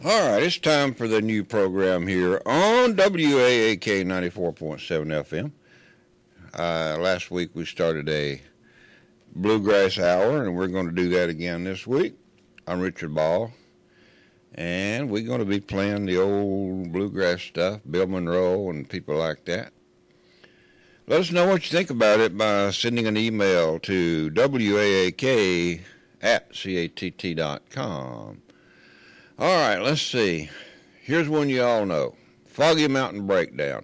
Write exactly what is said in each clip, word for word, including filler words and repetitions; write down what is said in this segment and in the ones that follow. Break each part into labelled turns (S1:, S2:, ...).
S1: All right, it's time for the new program here on W A A K ninety-four point seven F M. Uh, last week we started a bluegrass hour, and we're going to do that again this week. I'm Richard Ball, and we're going to be playing the old bluegrass stuff, Bill Monroe and people like that. Let us know what you think about it by sending an email to W A A K at C A T T dot com. All right, let's see. Here's one you all know. Foggy Mountain Breakdown.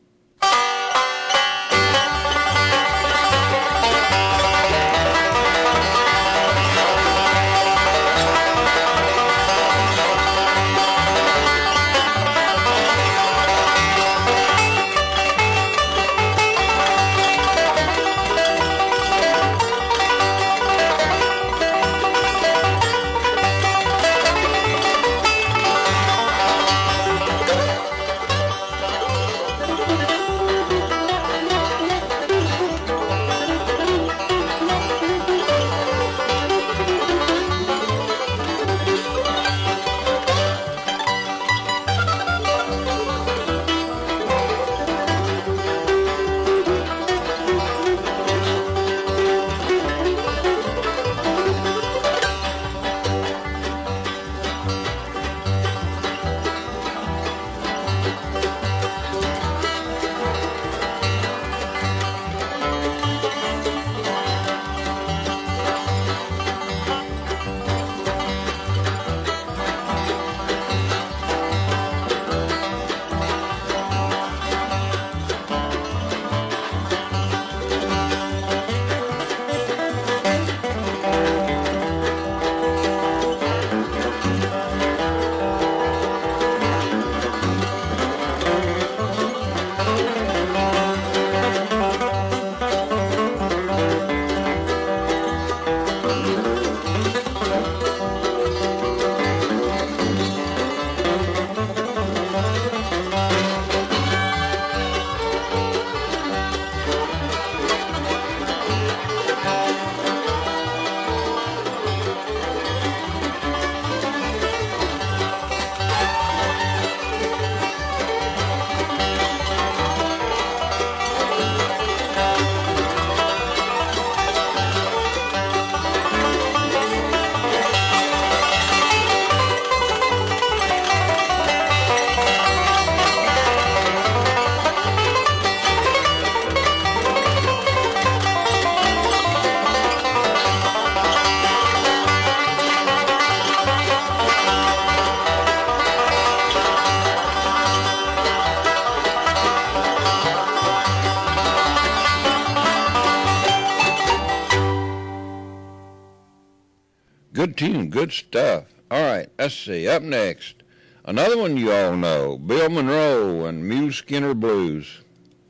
S1: Good tune, good stuff. All right, let's see. Up next, another one you all know, Bill Monroe and Mule Skinner Blues.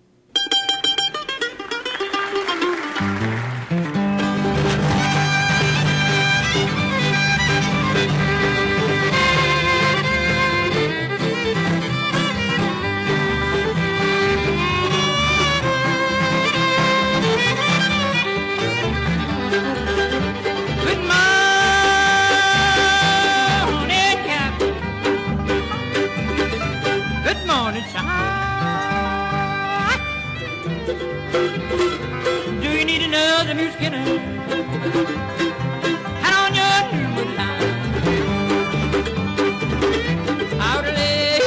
S2: Do you need another Mule Skinner? Hat on your new line. Outerly.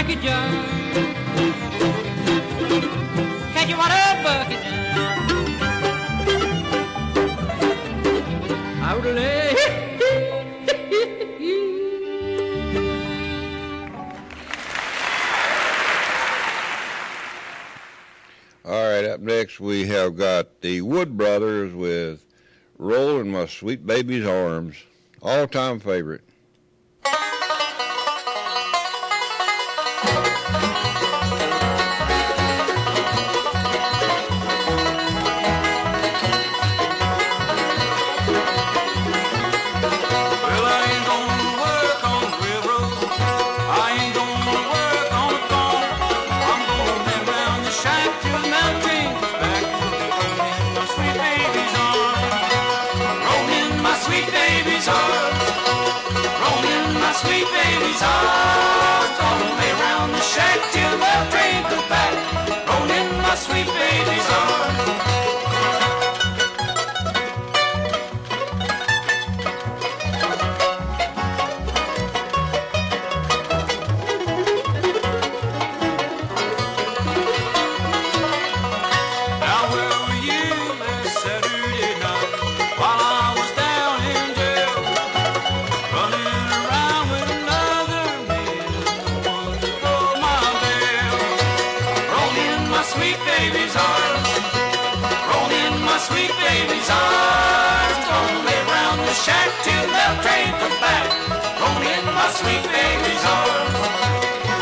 S2: bucket jar. Catch your water bucket jar. Ouderlay.
S1: All right, up next we have got the Wood Brothers with Roll in My Sweet Baby's Arms, all-time favorite.
S3: Sweet baby's arms, gonna lay around the shack till the train comes back. Roll in my sweet baby's arms. Now where were you last Saturday night while I was down in jail, running around with another man who wanted to blow my bell? Roll in my sweet baby's arms, roll in my sweet baby's arms, gonna lay around the shack till the train comes back. Roll in my sweet baby's arms.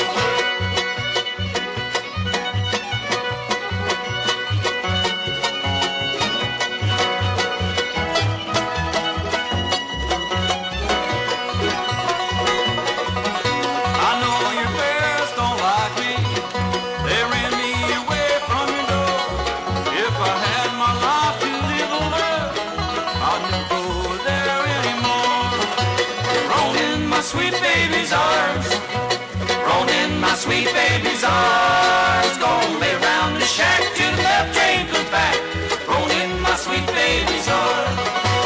S3: I know your parents don't like me. They ran me away from your door. If I had my life to live over, I'd never go there anymore. Roll in my sweet baby's arms, roll in my sweet baby's arms, gonna lay around the shack till the left train comes back. Roll in my sweet baby's arms.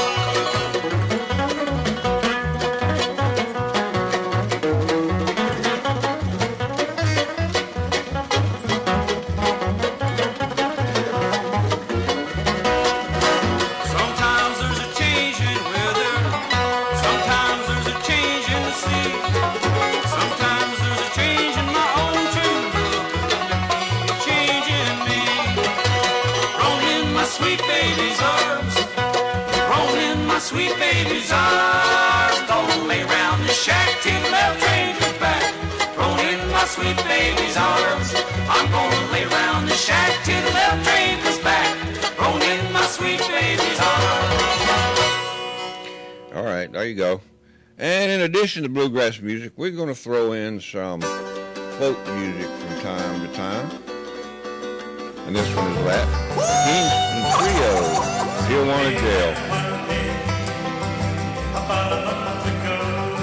S3: Sometimes there's a change in weather, sometimes there's a change in the sea, sometimes there's a change in my own true love, a change in me. Roll in my sweet baby's arms, roll in my sweet baby's arms, gonna lay round the shack till the left train comes back. Roll in my sweet baby's arms, I'm gonna lay round the shack till the left train comes back. Roll in my sweet baby's arms.
S1: All right, there you go. And in addition to bluegrass music, we're going to throw in some folk music from time to time. And this one is that. Kingston Trio, Tijuana Jail.
S4: About a month ago,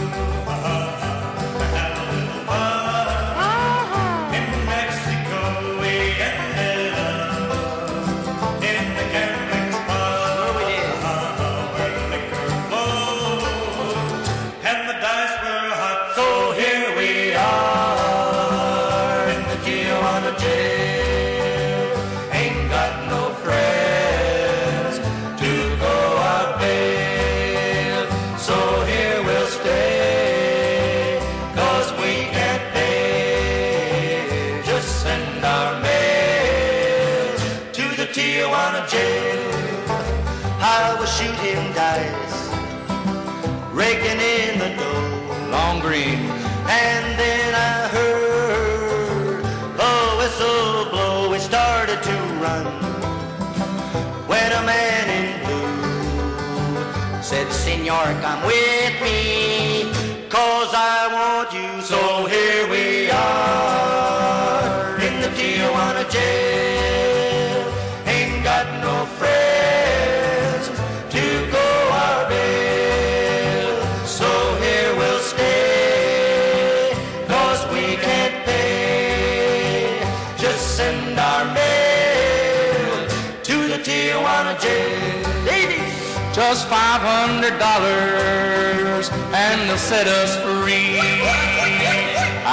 S4: I had a little fun in Mexico. We ended up in the gambling spot where the liquor flowed and the dice were hot. So here we are in the Tijuana jail. Ain't got no friends to go out bail. So here we'll stay, 'cause we can't pay. Just send our mail to the Tijuana jail. I was shooting dice, raking in the dough, long green, and then I heard a whistle blow. We started to run when a man in blue said, "Senor, come with me, 'cause I want you." So here we are in the Tijuana jail. Ain't got no friends to go our bail. So here we'll stay, 'cause we can't pay. Just send our mail to the Tijuana jail. Ladies! Just five hundred dollars and they'll set us free.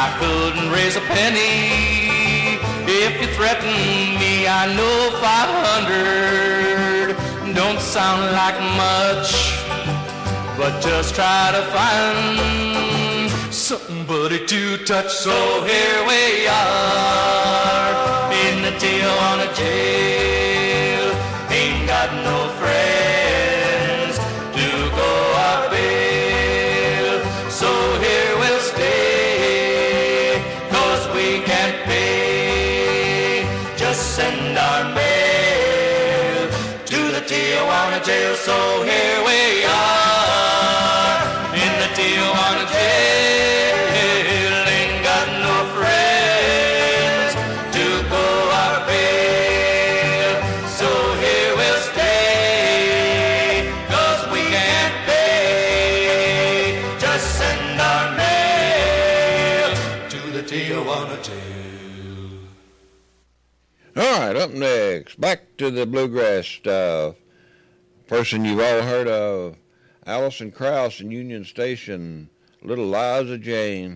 S5: I couldn't raise a penny. If you threaten me, I know five hundred don't sound like much, but just try to find somebody to touch. So here we are in the Tijuana jail. Ain't got no friends to go our bail. So here we'll stay, 'cause we can't pay. Just send our mail to the Tijuana jail. So here we are in the Tijuana jail. Ain't got no friends to go our bail. So here we'll stay, 'cause we can't pay. Just send our mail to the Tijuana jail.
S1: All right, up next, back to the bluegrass stuff. Person you've all heard of, Alison Krauss and Union Station, Little Liza Jane.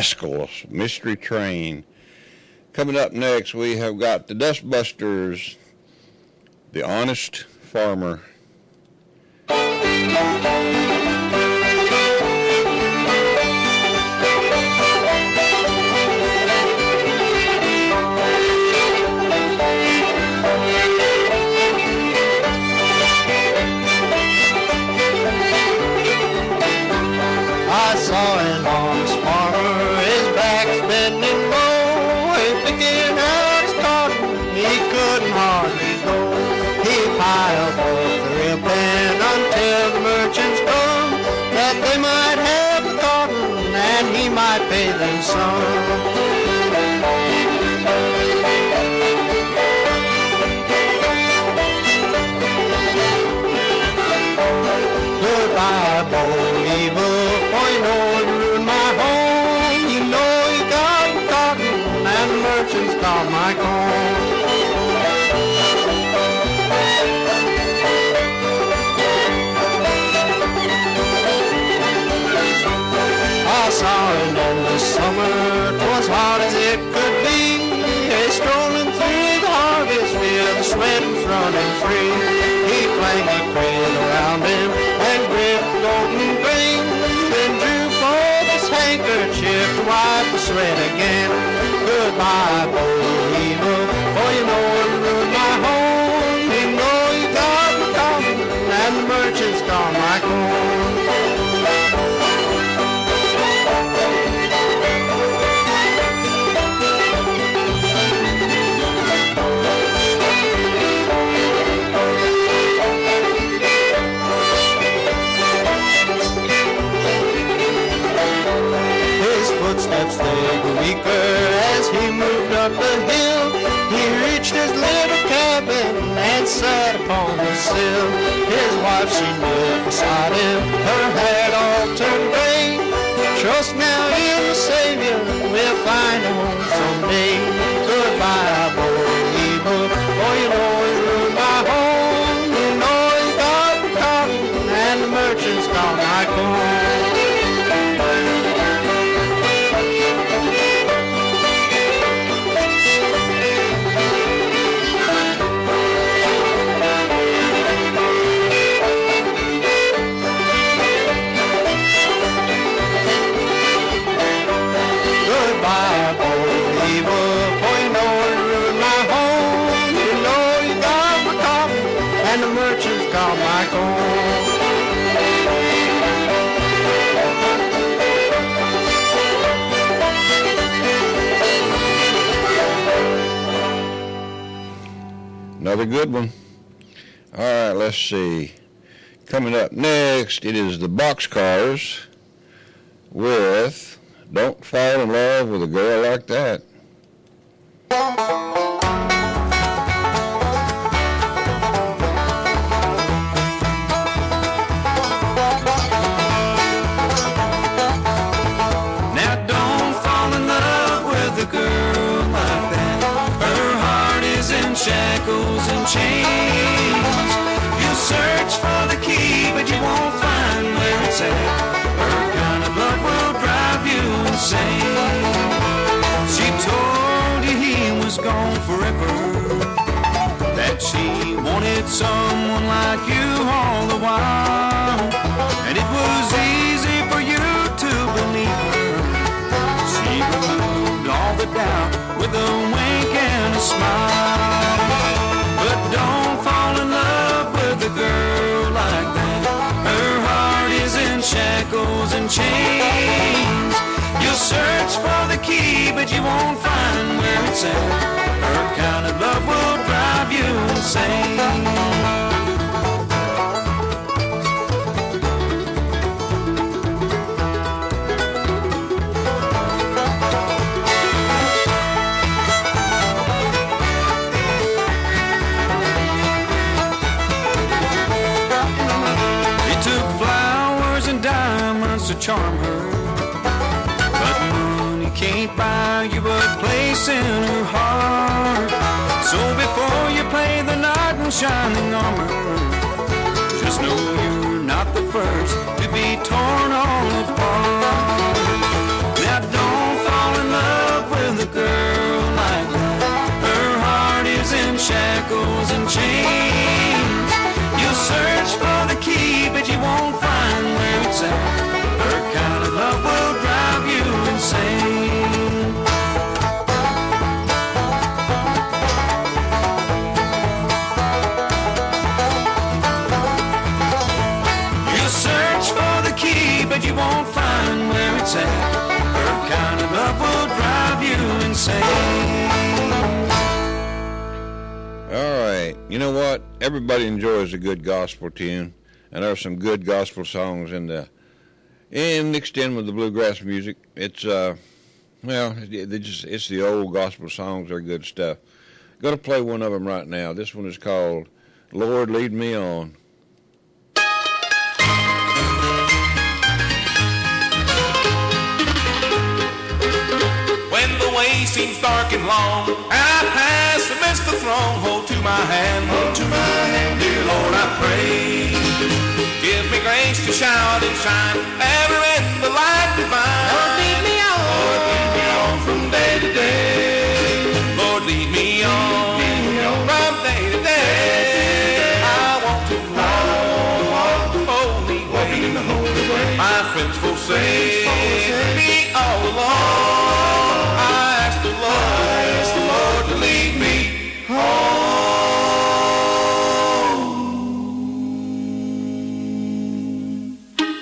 S1: Rascals, Mystery Train. Coming up next, we have got the Dustbusters, The Honest Farmer.
S6: I saw an honest farmer, his back's bending low. He picking out his cotton, he couldn't hardly go. He piled up the ribbon until the merchants come, that they might have the cotton and he might pay them some. Goodbye, Bo Evil, for you know it ruined my home. You know you got the cotton and the merchants got my corn. I saw him in the summer, 'twas hot as it could be. He strolling through the harvest field, the sweating's running free. He flung a crate around him and gripped golden grain, then drew forth his handkerchief to wipe the sweat again. Goodbye, Bo Evil, for you know it ruined my home. You know you got the cotton and the merchants got my corn. Footsteps they grew weaker as he moved up the hill. He reached his little cabin and sat upon the sill. His wife, she knelt beside him, her head all turned gray. Trust now in the Savior, we'll find a home someday. Goodbye, Bo Evil, for you know it ruined my home. You know he got the cotton and the merchants got my corn.
S1: Another good one. All right, let's see. Coming up next, it is the Boxcars with Don't Fall in Love with a Girl Like That.
S3: Now don't fall in love with a girl like that. Her heart is in shackles and chains. You search for the key, but you won't find where it's at. Her kind of love will drive you insane. She told you he was gone forever, that she wanted someone like you all the while, and it was easy for you to believe her. She removed all the doubt with a wink and a smile. But don't fall in love with a girl like that. Her heart is in shackles and chains. You'll search for the key, but you won't find where it's at. Her kind of love will drive you insane. To charm her, but money can't buy you a place in her heart. So before you play the knight in shining armor, just know you're not the first to be torn all apart. Now don't shackles and chains. You'll search for the key, but you won't find where it's at. Her kind of love will drive you insane. You'll search for the key, but you won't find where it's at. Her kind of love will drive you insane.
S1: All right. You know what? Everybody enjoys a good gospel tune, and there are some good gospel songs in the in mixed in with the bluegrass music. It's uh, well, they just it's the old gospel songs. They're good stuff. Going to play one of them right now. This one is called "Lord, Lead Me On."
S5: When the way seems dark and long, and I pass amidst the throng, hold to my hand, hold to my hand, dear Lord, I pray. Give me grace to shout and shine, ever in the light divine. Lord, lead me on, Lord, lead me on from day to day. Lord, lead me on, lead me on from day to day. I want to walk the holy way. My friends forsake me all along. Lead me home.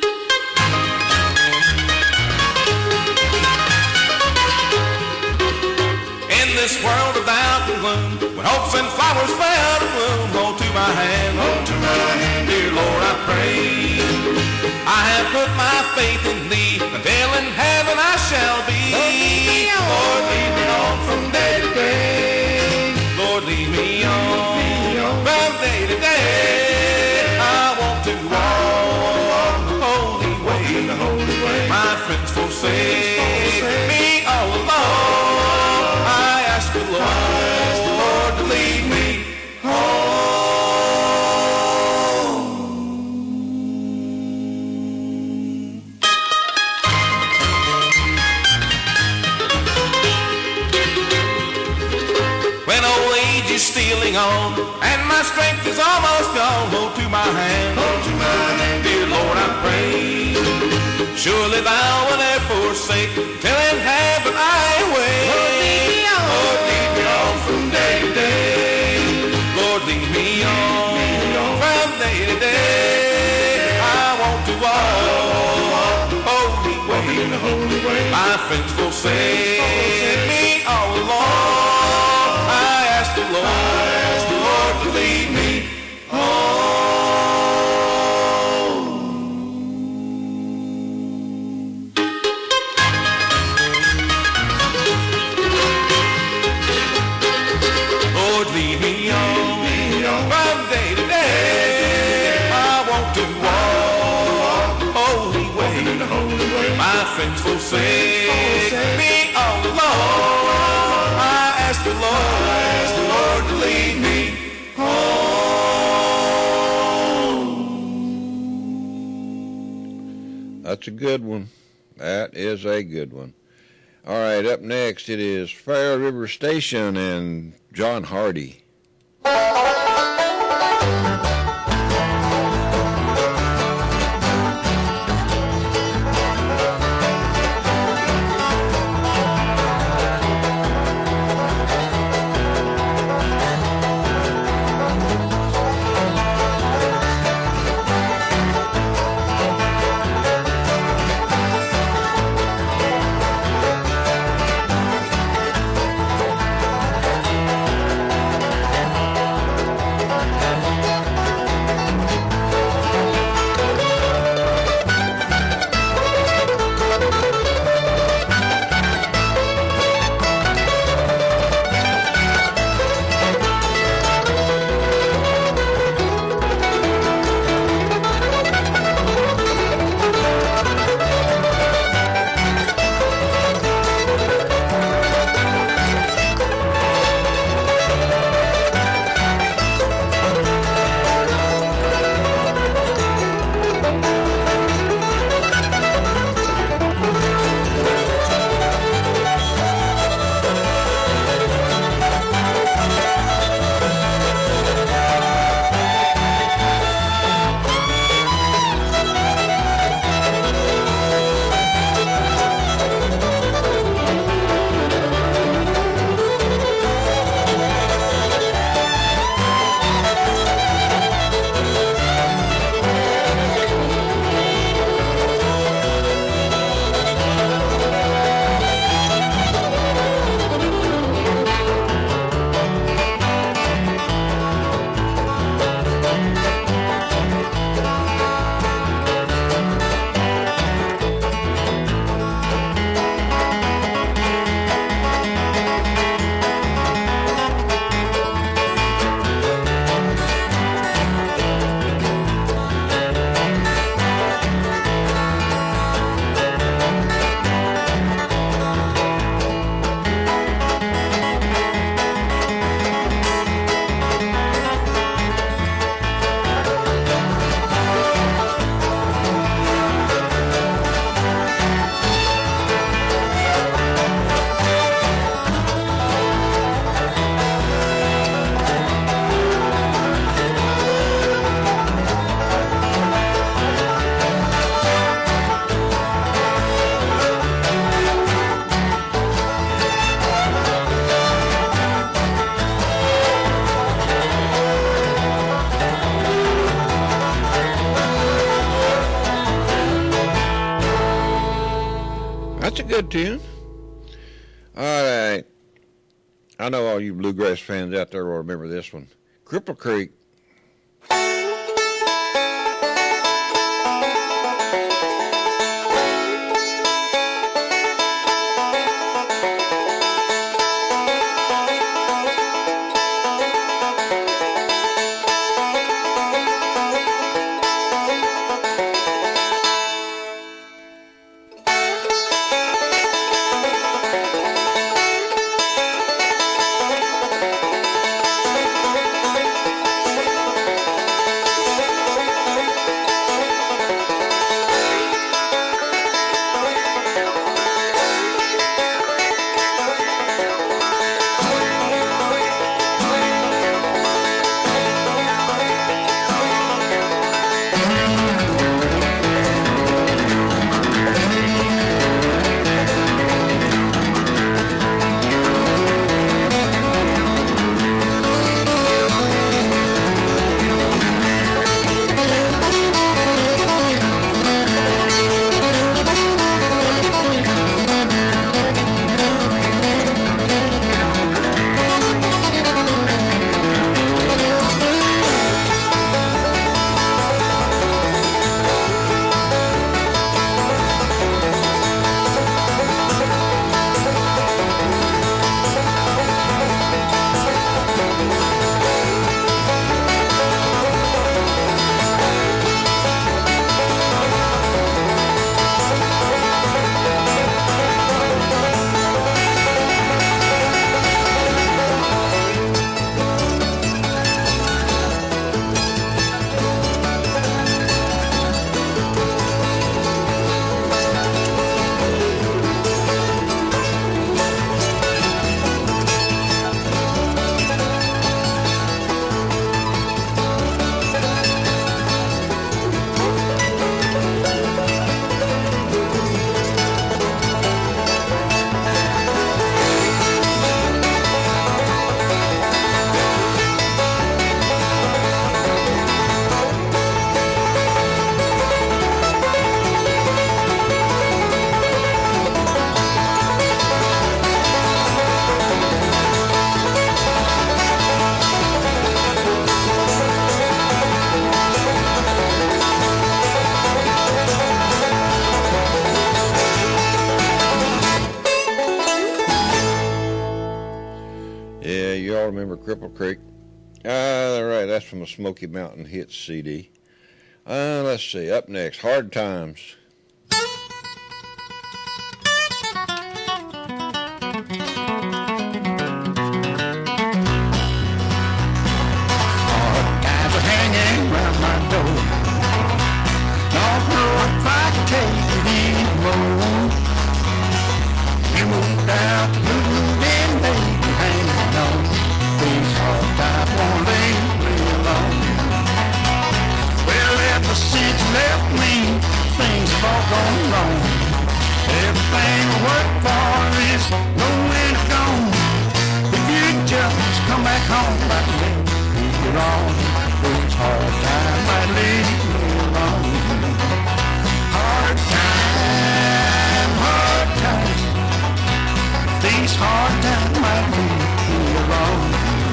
S5: In this world of doubt and gloom, when hopes and flowers fail to bloom, hold to my hand, hold to my hand, dear Lord, I pray. I have put my faith in Thee, until in heaven I shall be. Lord, lead me on from day to day. Lord, lead me on from day to day. I want to walk the holy way. My friends forsake me all alone. I ask the Lord to lead me home. When old age is stealing on, and my strength is almost gone, hold to my hand, hold to my hand, dear Lord, I pray. Surely Thou will never forsake, till in heaven I await. Lord, lead me on, Lord, lead me on from day to day. Lord, lead me on from day to day. I want to walk the holy way. My friends forsake me all along. The Lord, ask the Lord to lead me home. Lord, lead me on from day to day. I want to walk the holy way. My friends forsake me all alone. I ask the Lord. Lord, lead me home.
S1: That's a good one. That is a good one. All right, up next it is Fair River Station and John Hardy. good tune. All right. I know all you bluegrass fans out there will remember this one. Cripple Creek. Cripple Creek. Uh, all right, that's from a Smoky Mountain Hits C D. Uh, let's see, up next, Hard Times.
S6: Times are hanging round my door. Don't know if I can take it anymore. You moved out to move in, baby, hanging on. These hard times won't leave me alone. Well, ever since you left me, things have all gone wrong. Everything I worked for is nowhere to go. If you just come back home like me, you're wrong. These hard times might leave me alone. Hard time, hard time. These hard times might leave me alone.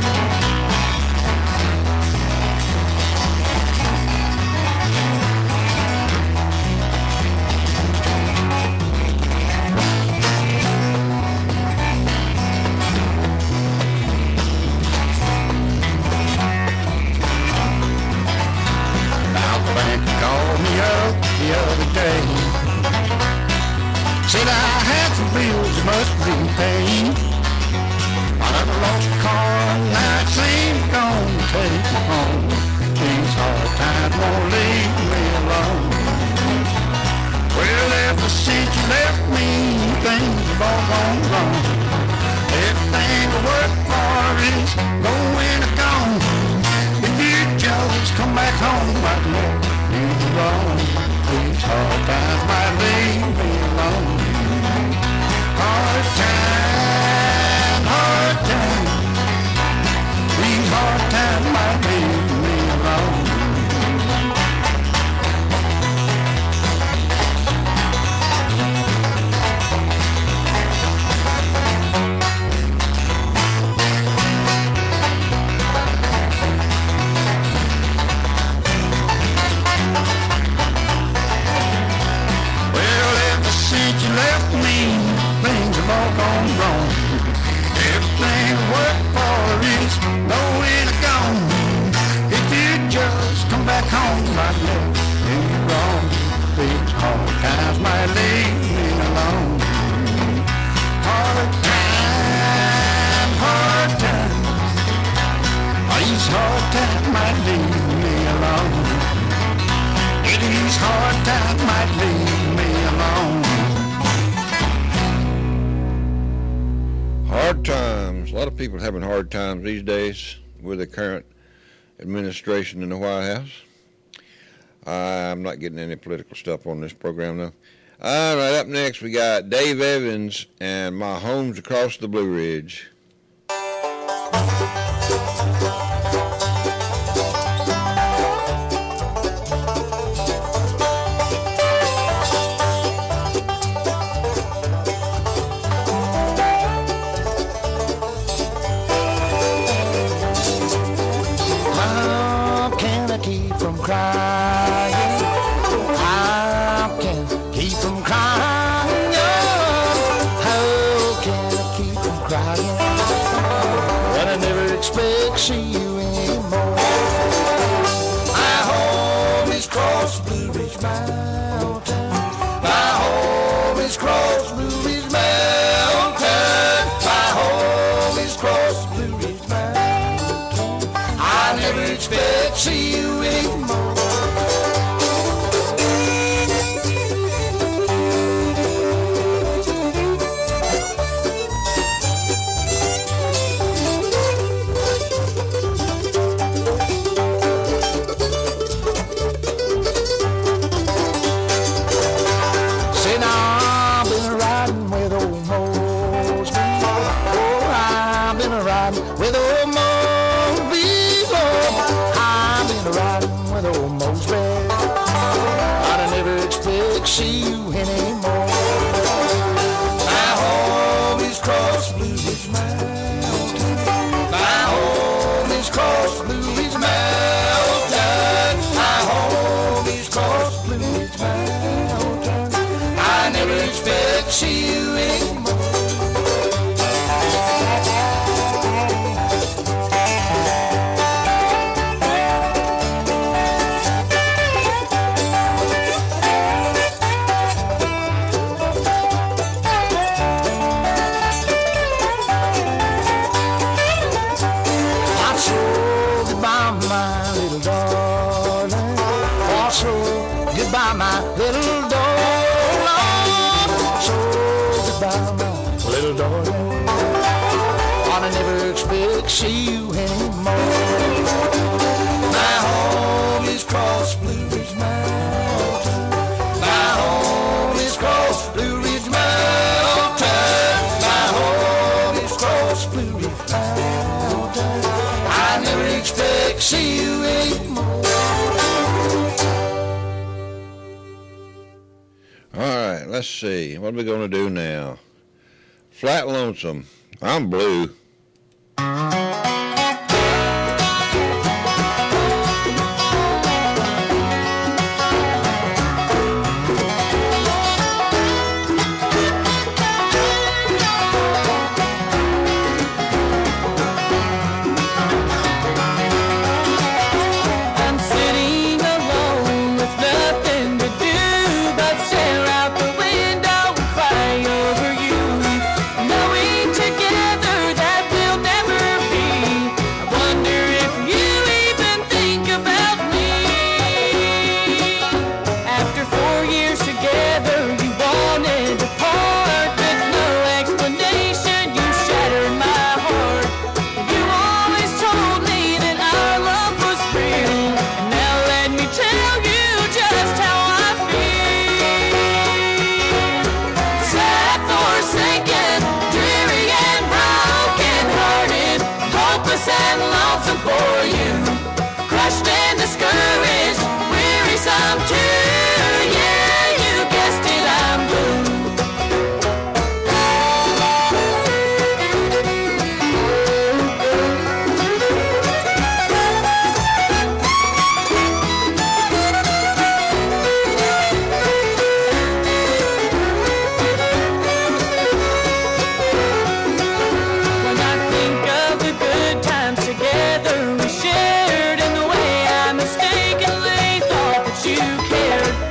S6: Called me up the other day. Said I had some bills that must be paid. I never lost a car and now it seems gonna take me home. These hard times won't leave me alone. Well, ever since you left me, things have all gone wrong. Everything I work for is going to gone. If you just come back home right now, you're wrong. These hard times might leave me alone. Hard time, hard time. These hard times might leave me alone.
S7: these hard times might leave me alone. Yeah, these hard times might leave me alone.
S1: Hard times. A lot of people having hard times these days with the current administration in the White House. I'm not getting any political stuff on this program, though. All right, up next we got Dave Evans and My Home's Across the Blue Ridge.
S7: How can I keep from crying? How can I keep from crying? How can I keep from crying? When I never expect to see you anymore. My home is across Blue Ridge Mountain. My home is across Blue Ridge Mountain. My home is across Blue Ridge Mountain. I never expect to see you anymore. Say now I've been riding with old Mosby. Oh, I've been riding with old Mosby. Oh, I've been riding with old Mosby. I'd never expect to see you anymore. My home is across Blue Ridge Mountain. My home is across Blue Ridge Mountain. My home is across Blue Ridge Mountain. I never expect to see you anymore. I sure goodbye, my little darling. Oh, sure goodbye, my little darling. Sure goodbye, my little darling. I never expect to see you anymore. My home is across Blue Ridge Mountain. My home is across Blue Ridge Mountain. My home is across Blue Ridge Mountain. I never expect to see you anymore.
S1: All right, let's see. What are we going to do now? Flat Lonesome. I'm blue.
S2: I'm sitting alone with nothing to do but stare out the window and cry over you, knowing together that we'll never be. I wonder if you even think about me. After four years together, you wanted to part with no explanation. You shattered my heart. You always told me that our love was real, and now let me tell you just how I feel. Sad, forsaken, dreary and broken hearted, hopeless and lonesome for you, crushed and discouraged, wearisome too. Yeah, you guessed it, I'm blue. When I think of the good times together we shared, and the way I mistakenly thought that you cared,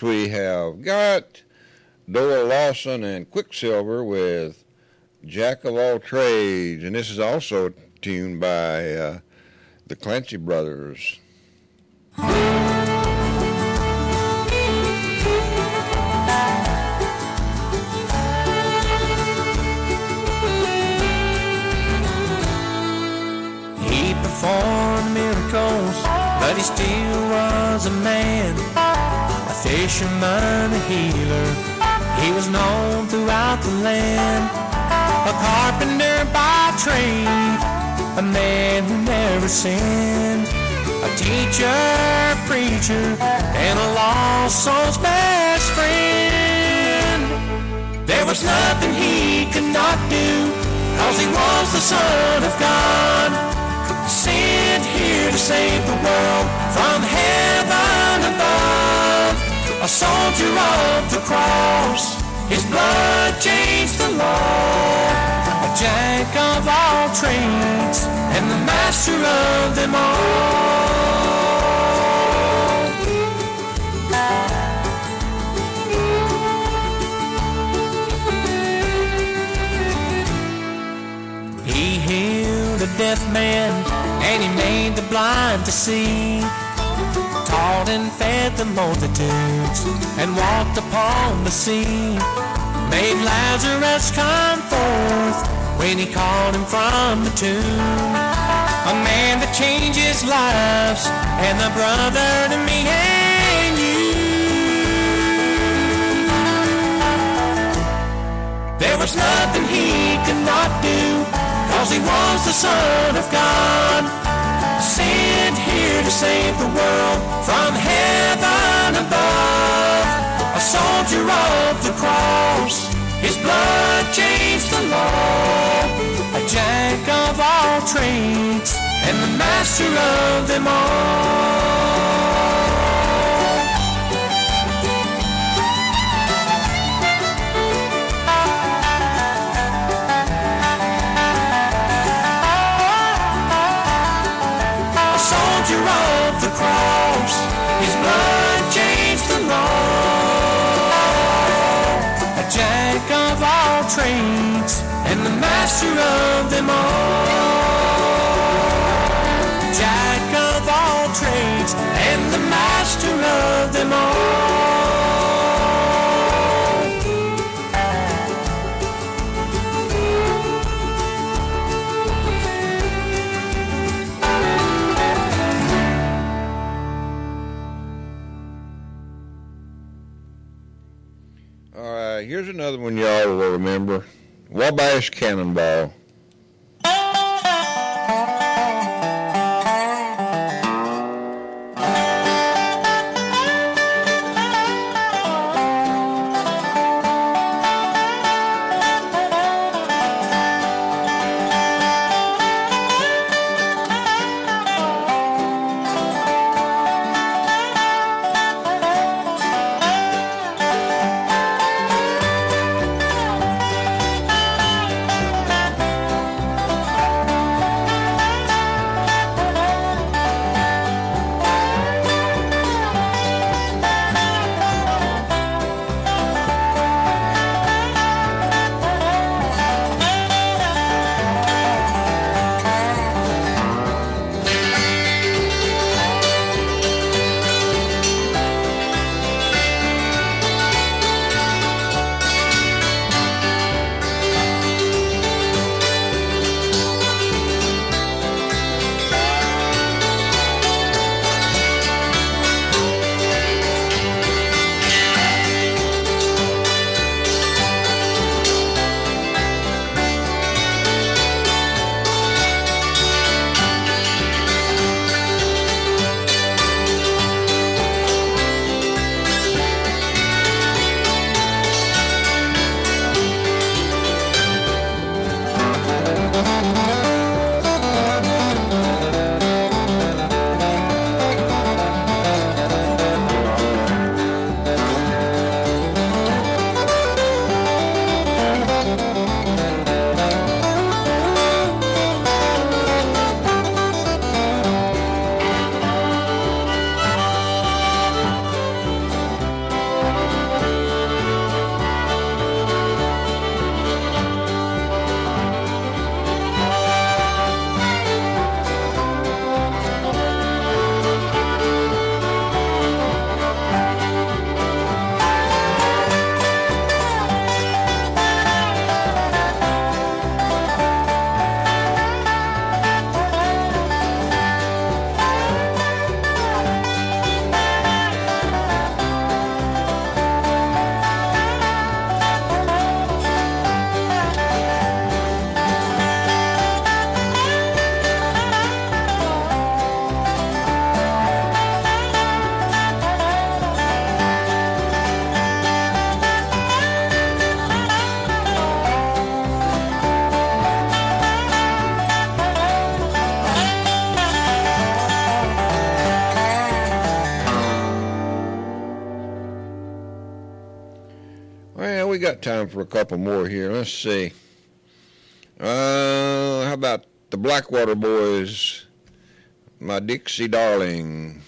S1: next we have got Doyle Lawson and Quicksilver with Jack of All Trades, and this is also tuned by uh, the Clancy Brothers.
S6: He performed miracles, but he still was a man. A fisherman, a healer, he was known throughout the land. A carpenter by trade, a man who never sinned. A teacher, preacher, and a lost soul's best friend. There was nothing he could not do, 'cause he was the Son of God, sent here to save the world from heaven above. A soldier of the cross, his blood changed the law. A jack of all trades, and the master of them all. He healed a deaf man, and he made the blind to see. Taught and fed the multitudes, and walked upon the sea. Made Lazarus come forth when he called him from the tomb. A man that changes lives, and a brother to me and you. There was nothing he could not do, 'cause he was the Son of God, sent here to save the world from heaven above. A soldier of the cross, his blood changed the law. A jack of all trades, and the master of them all. Soldier of the cross, his blood changed the law. A jack of all trades, and the master of them all. Jack of all trades, and the master of them all.
S1: All right, here's another one y'all will remember. Wabash Cannonball. got time for a couple more here. Let's see. Uh, how about the Blackwater Boys? My Dixie Darling.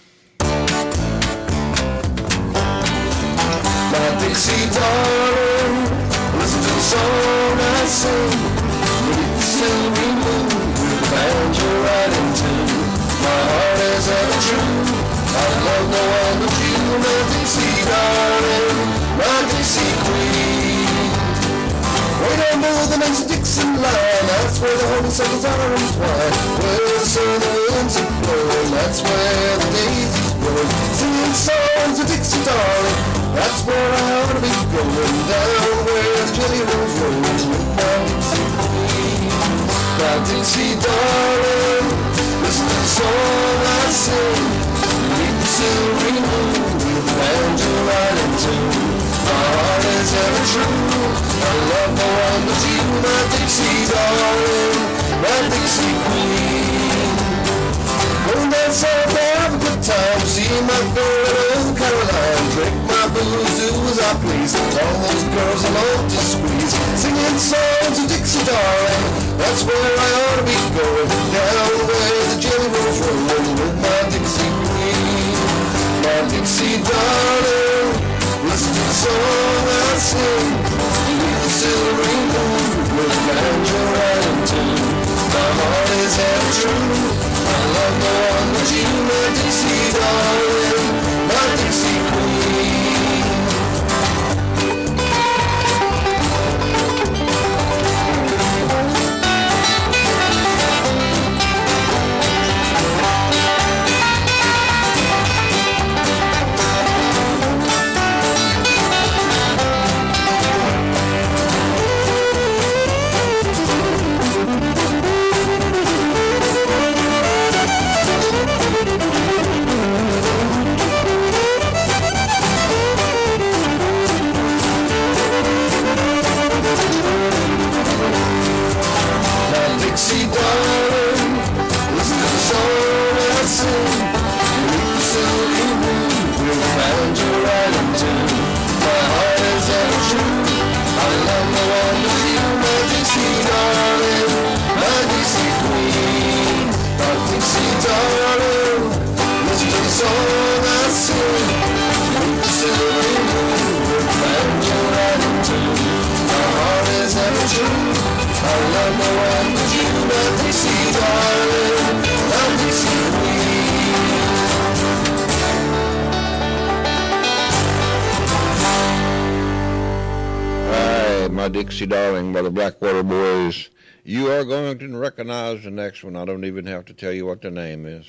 S7: My Dixie darling, listen to the song I sing. Beneath the silvery moon, with the banjo right in tune. My heart is ever true. I love no one but you, my Dixie darling, my Dixie queen. Way down below the next Dixon line, that's where the honeysuckles are entwined. Where the southern winds are blowing, that's where the daisies blow. Singing songs of Dixie darling, that's where I ought to be going. Down where the jelly rolls rolling with my Dixie queen. My Dixie darling, listen to the song I sing. Beneath the silvery moon, with the banjo right in tune. My heart is ever true. I love no one but you, my Dixie darling, my Dixie queen. Going down south there, have a good time. See my favorite old Caroline. Drink my booze, do as I please. All those girls I love to squeeze. Singing songs of Dixie darling, that's where I ought to be going. Down where the jelly rolls rolling with my Dixie queen. My Dixie darling, listen to the song I sing. Beneath the silvery moon, with the banjo right in tune. My heart is ever true. I love no one but you, my Dixie darling, my Dixie queen. Dixie darling, listen to the song I sing. Beneath the silvery moon, we'll find you right in tune. My heart is ever true. I love no one but you, my Dixie darling, my Dixie queen. My Dixie darling, listen to the song I sing. Beneath the silvery moon, we'll find you right in tune. My heart is ever true. I love no one but you, my Dixie darling, my Dixie queen.
S1: All right, My Dixie Darling by the Blackwater Boys. You are going to recognize the next one. I don't even have to tell you what the name is.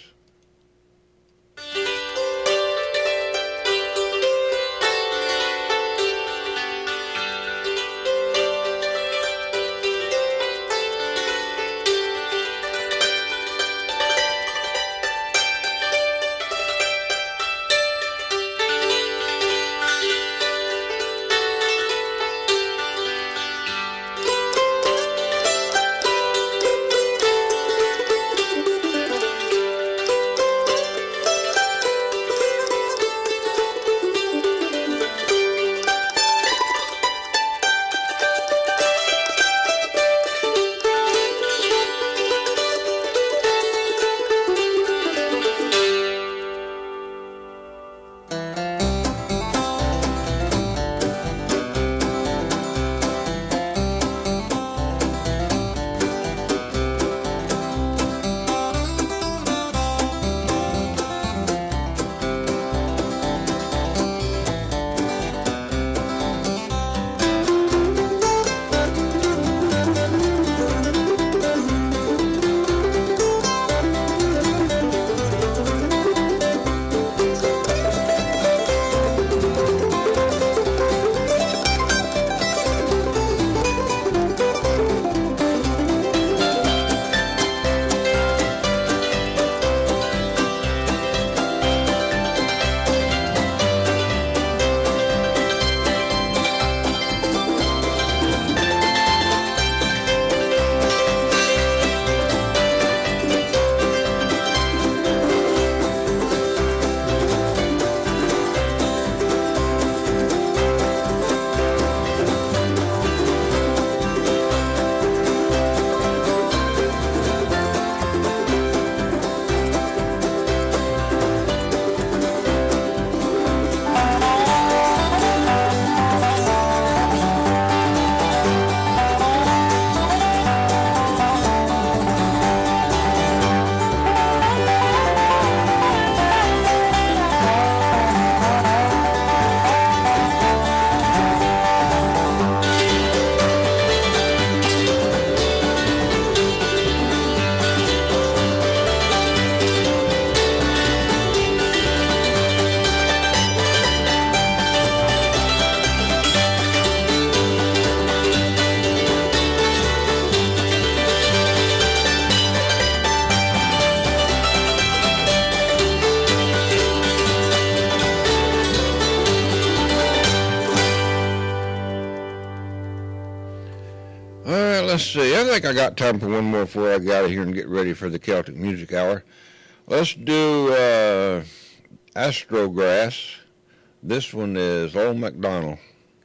S1: think I got time for one more before I get out of here and get ready for the Celtic Music Hour. Let's do uh, Astrograss. This one is Old MacDonald.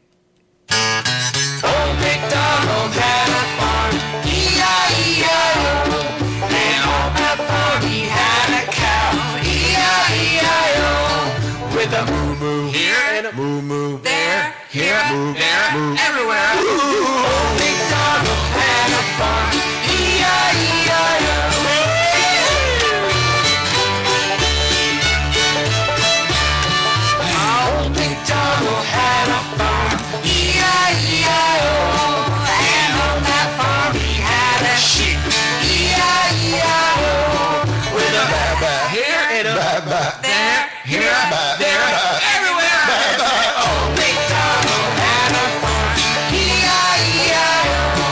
S6: Old MacDonald had a farm, E I E I O. And on that farm he had a cow, E I E I O. With a moo moo here and a moo moo there, here, moo, there, moo, everywhere. Old MacDonald had a farm, E I E I O. Old MacDonald had a farm, E I E I O. And on that farm he had a sheep, E I E I O. With a ba-ba here and a ba-ba there, here, there, everywhere. Old MacDonald had a farm, E I E I O.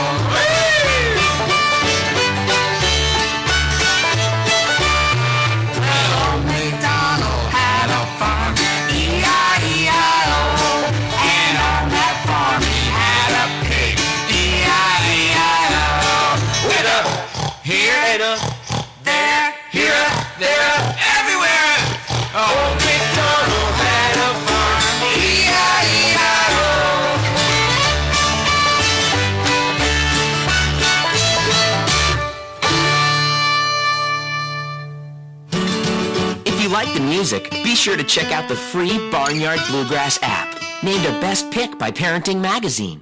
S6: Old MacDonald had a farm, E I E I O. And on that farm he had a pig, E I E I O. With a here and a there, here, there, everywhere. Old MacDonald had a farm, E I E I
S8: If you like the music, be sure to check out the free Barnyard Bluegrass app, named a Best Pick by Parenting Magazine.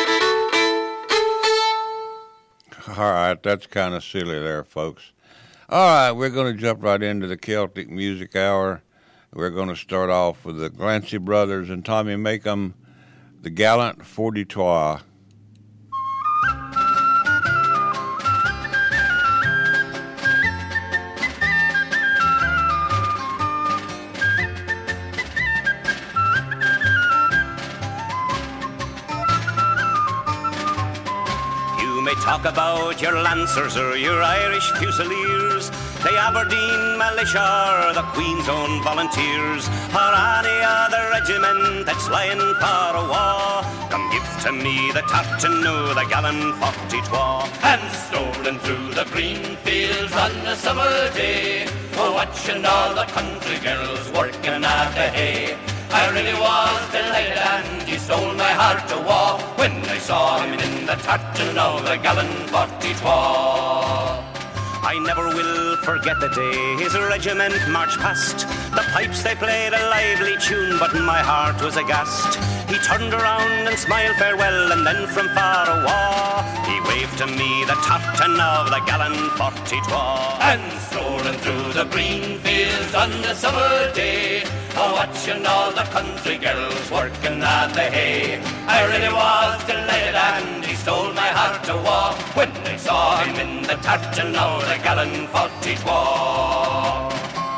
S1: All right, that's kind of silly there, folks. All right, we're going to jump right into the Celtic Music Hour. We're going to start off with the Glancy Brothers and Tommy Makem, the Gallant Forty-Trois.
S3: You may talk about your Lancers or your Irish Fusiliers, the Aberdeen Militia or the Queen's Own Volunteers, or any other regiment that's lying for a war. Come give to me the Tartanou, the gallant forty-trois. And strolling through the green fields on a summer day, oh, watching all the country girls working at the hay. I really was delighted and he stole my heart to war when I saw him in the Tartanou, the gallant forty-trois. I never will forget the day his regiment marched past. The pipes they played a lively tune, but my heart was aghast. He turned around and smiled farewell, and then from far awa he waved to me the Tartanou, the gallant forty-trois. And strolling through the green fields on the summer day, oh, watching all the country girls working at the hay. I really was delighted and he stole my heart to war when I saw him in the Tartanou, the gallant forty-trois.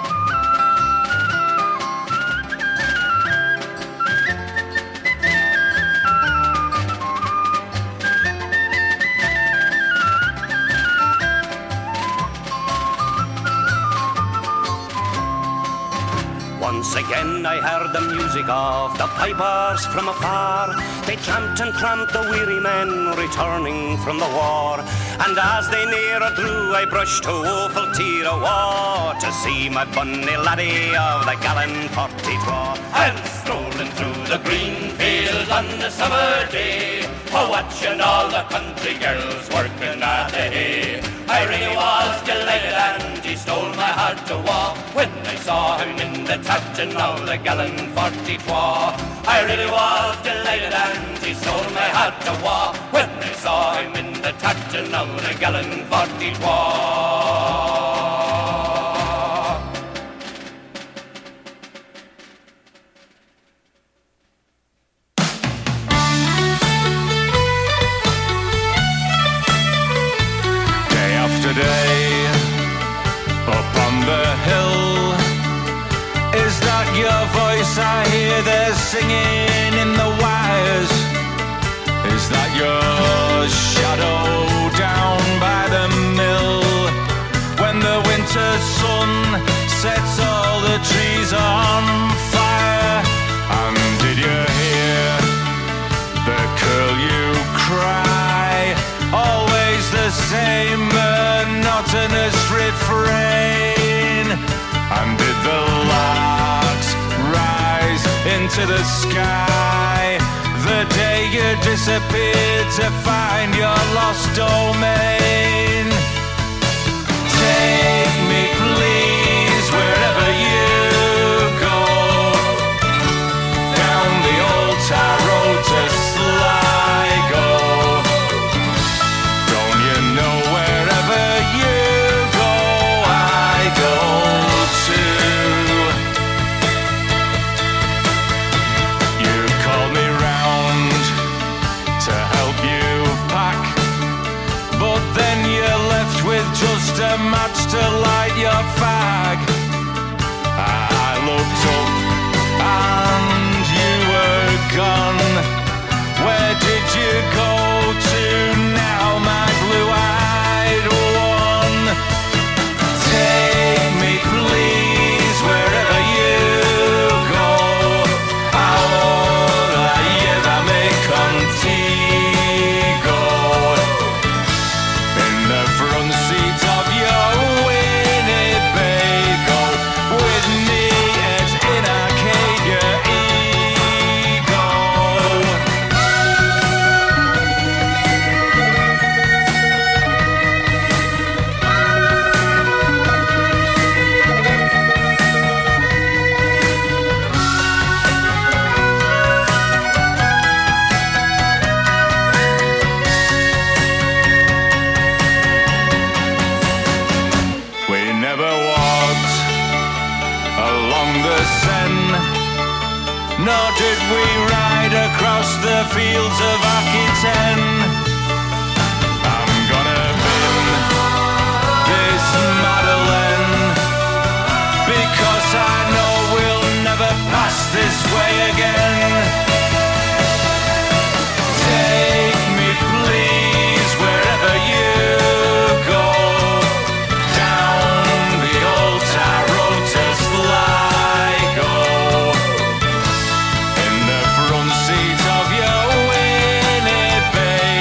S3: Once again I heard the music of the pipers from afar. They tramped and tramped, the weary men returning from the war. And as they nearer drew, I brushed a woeful tear awa to see my bonny laddie of the gallant forty-trois. And strolling through the green fields on the summer day, oh, watching all the country girls working at the hay. I really was delighted and he stole my heart to war when I saw him in the Tartanou, the gallant forty-trois. I really was delighted and he stole my heart to war when I saw him in the Tartanou, the gallant forty-trois.
S5: Today, up on the hill, is that your voice I hear there singing in the wires? Is that your shadow down by the mill? When the winter sun sets all the trees on fire. And did you hear the curl you cry? Always the refrain? And did the larks rise into the sky the day you disappeared to find your lost domain? Take me, please, wherever you go, down the old tar road to Sligo. Don't you know wherever you go, I go too. You called me round to help you pack, but then you left with just a match to light your fag. I looked up and you were gone. Where did you go to now, my blue-eyed one? Take me, please, wherever you go. Ahora llévame contigo. In the front seat of your Winnebago, with me as in Arcadia Ego. We never walked along the Seine, nor did we ride across the fields of Aquitaine. I'm gonna bin this Madeleine, because I know we'll never pass this way again. Take me, please, wherever you go, down the old tar road to Sligo. In the front seat of your Winnebago,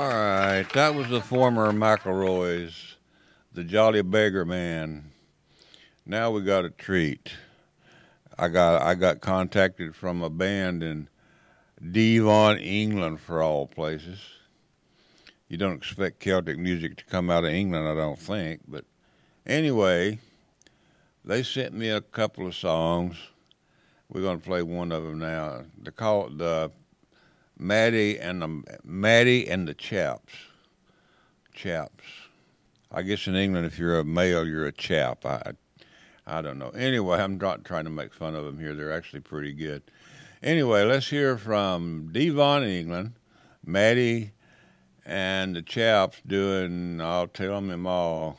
S1: All right, that was the former McElroys, the Jolly Beggar Man. Now we got a treat. I got I got contacted from a band in Devon, England, for all places. You don't expect Celtic music to come out of England, I don't think. But anyway, they sent me a couple of songs. We're going to play one of them now. They call it the Maddie and the Maddie and the Chaps. Chaps. I guess in England, if you're a male, you're a chap. I I don't know. Anyway, I'm not trying to make fun of them here. They're actually pretty good. Anyway, let's hear from Devon, England, Maddie and the Chaps doing I'll Tell 'Em All.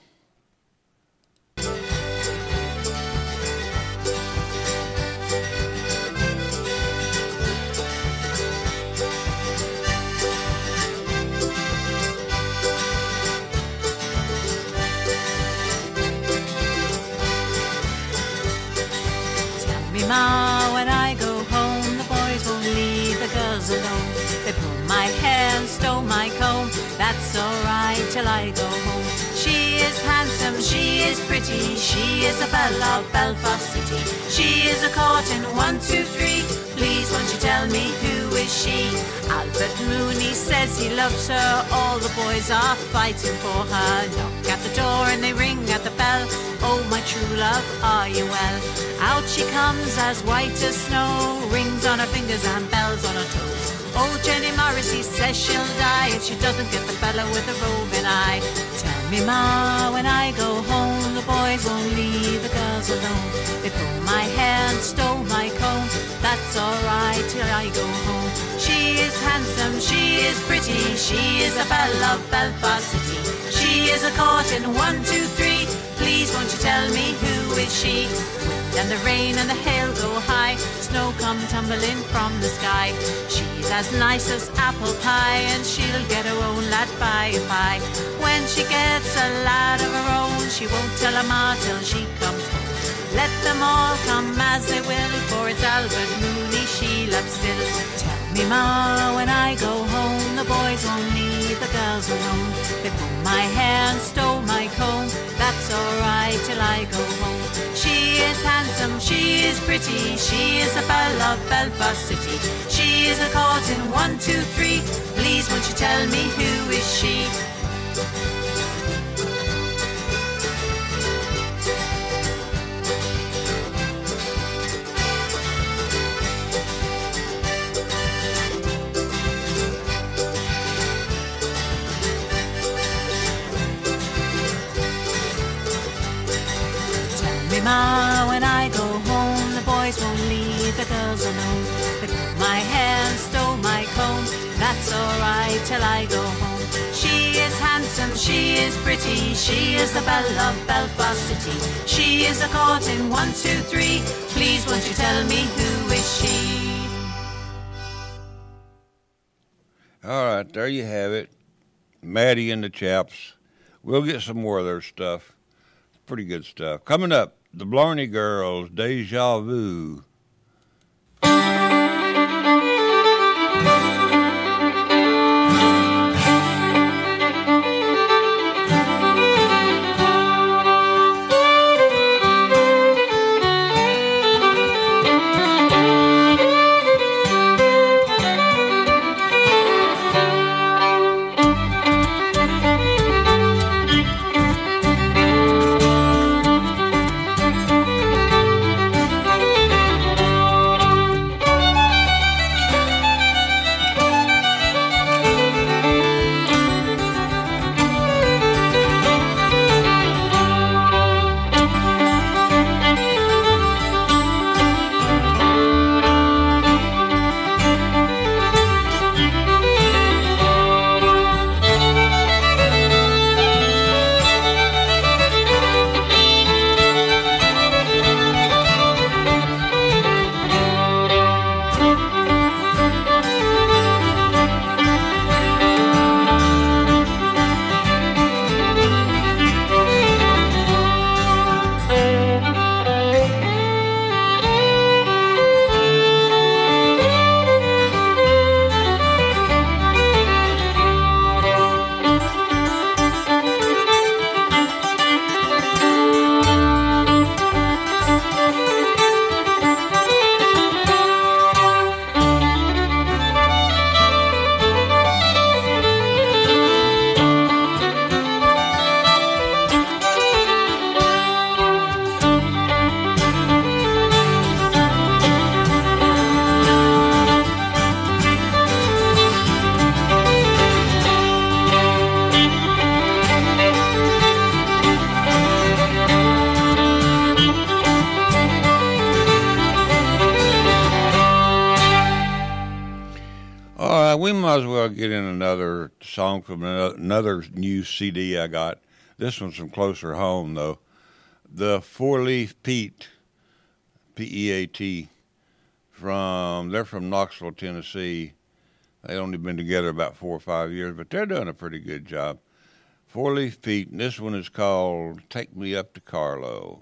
S9: Me ma, when I go home, the boys won't leave the girls alone. They pull my hair and stow my comb. That's alright till I go home. She is handsome, she is pretty, she is a belle of Belfast City. She is a court in one, two, three. Please won't you tell me who is she? Albert Mooney says he loves her. All the boys are fighting for her. Knock at the door and they ring at the bell. Oh my true love, are you well? Out she comes as white as snow. Rings on her fingers and bells on her toes. Oh, Jenny Morrissey says she'll die if she doesn't get the fella with the roving eye. Tell me ma, when I go home, the boys won't leave the girls alone. They pull my hair and stow my comb. That's alright till I go home. She is handsome, she is pretty, she is a belle of Belfast City. She is a court in one, two, three. Please won't you tell me who is she? And the rain and the hail go high, snow come tumbling from the sky. She's as nice as apple pie, and she'll get her own lad by and by. When she gets a lad of her own, she won't tell her ma till she comes home. Let them all come as they will, for it's Albert Mooney she loves still. Tell me ma, when I go home, the boys won't leave the girls alone. They pull my hair and stow my comb. That's alright till I go home. She is handsome, she is pretty, she is a belle of Belfast City. She is a court in one, two, three. Please won't you tell me who is she? Ma, when I go home, the boys won't leave the girls alone. They pull my hair and stow my comb. That's alright till I go home. She is handsome, she is pretty, she is the belle of Belfast City. She is a court in one, two, three. Please won't you tell me who is she?
S1: All right, there you have it. Maddie and the Chaps. We'll get some more of their stuff. Pretty good stuff. Coming up, the Blarney Girls, Deja Vu.
S9: Tell
S1: the song from another new C D I got. This one's from closer home, though. The Four Leaf Pete, P E A T, from, they're from Knoxville, Tennessee. They've only been together about four or five years, but they're doing a pretty good job. Four Leaf Pete, and this one is called Take Me Up to Carlo.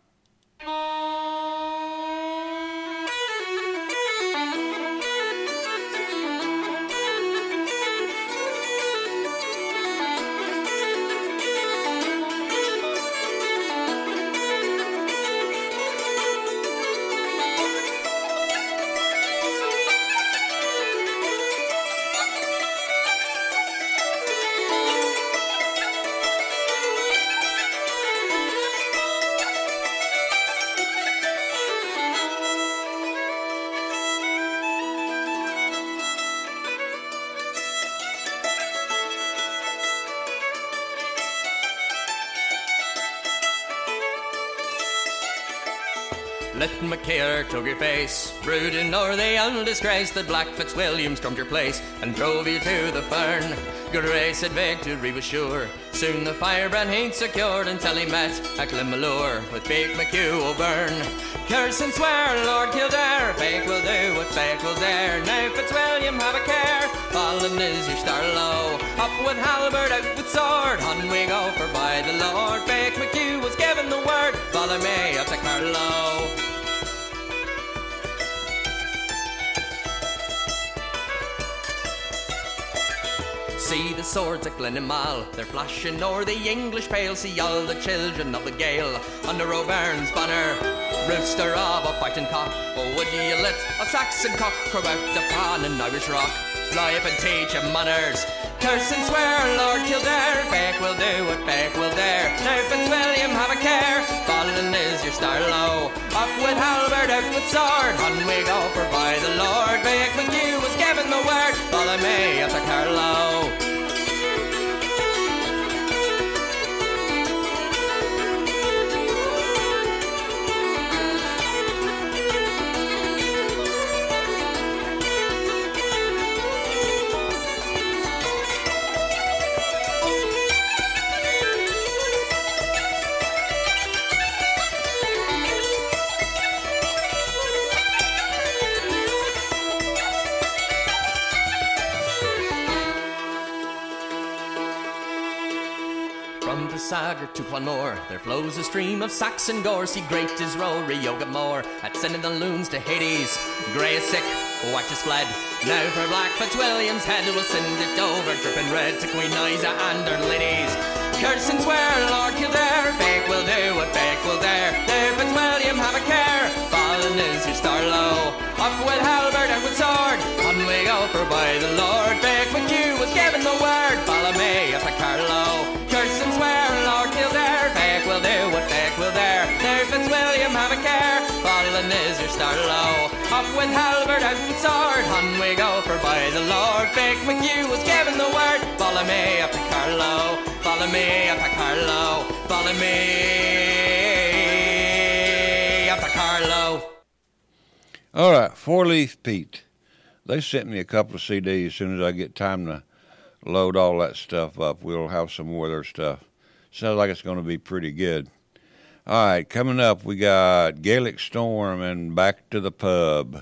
S10: Lifting my care took your face, brooding o'er the old disgrace that Black Fitzwilliam stormed your place and drove you to the fern. Grace said victory was sure, soon the firebrand he'd secured until he met at Glenmalure with big McHugh O'Byrne. Curse and swear, Lord Kildare, fake will do what fake will dare. Now Fitzwilliam, have a care, fallen is your star low. Up with halberd, out with sword, on we go for by the Lord. Fake McHugh was given the word, follow me up to Carlow. See the swords at Glenamal, they're flashing o'er the English pale. See all the children of the Gael under O'Byrne's banner. Rooster of a fighting cock, oh would ye let a Saxon cock crow out upon an Irish rock? Fly up and teach him manners, curse and swear, Lord Kildare. Fake will do what fake will dare. Now Fitzwilliam, have a care, fallen is your star low. Up with halberd, out with sword, on we go for by the Lord. Fake McHugh was given the word, follow me up to Carlow. Sagar to Clonmore, there flows a stream of Saxon gore. See great is Rory Yogamore at sending the loons to Hades. Grey is sick, white is fled. Now for Black Fitzwilliam's head we'll send it over, dripping red to Queen Isa and her ladies. Curse and swear, Lord Kildare, fake will do what fake will dare. There Fitzwilliam, have a care, fallen is your star low. Up with halberd, out with sword, on we go for by the Lord. Fake McHugh was given the word, follow me up to Carlow. Curse and swear, Lord Kildare, fake will do what fake will dare. There Fitzwilliam, have a care, fallen is your star low. Up with halberd, out with sword, on we go for by the Lord. Fake McHugh was given the word, follow me up to Carlow. Follow me up to Carlow, follow me up to Carlow.
S1: All right, Four Leaf Pete. They sent me a couple of C Ds. As soon as I get time to load all that stuff up, we'll have some more of their stuff. Sounds like it's going to be pretty good. All right, coming up, we got Gaelic Storm and Back to the Pub.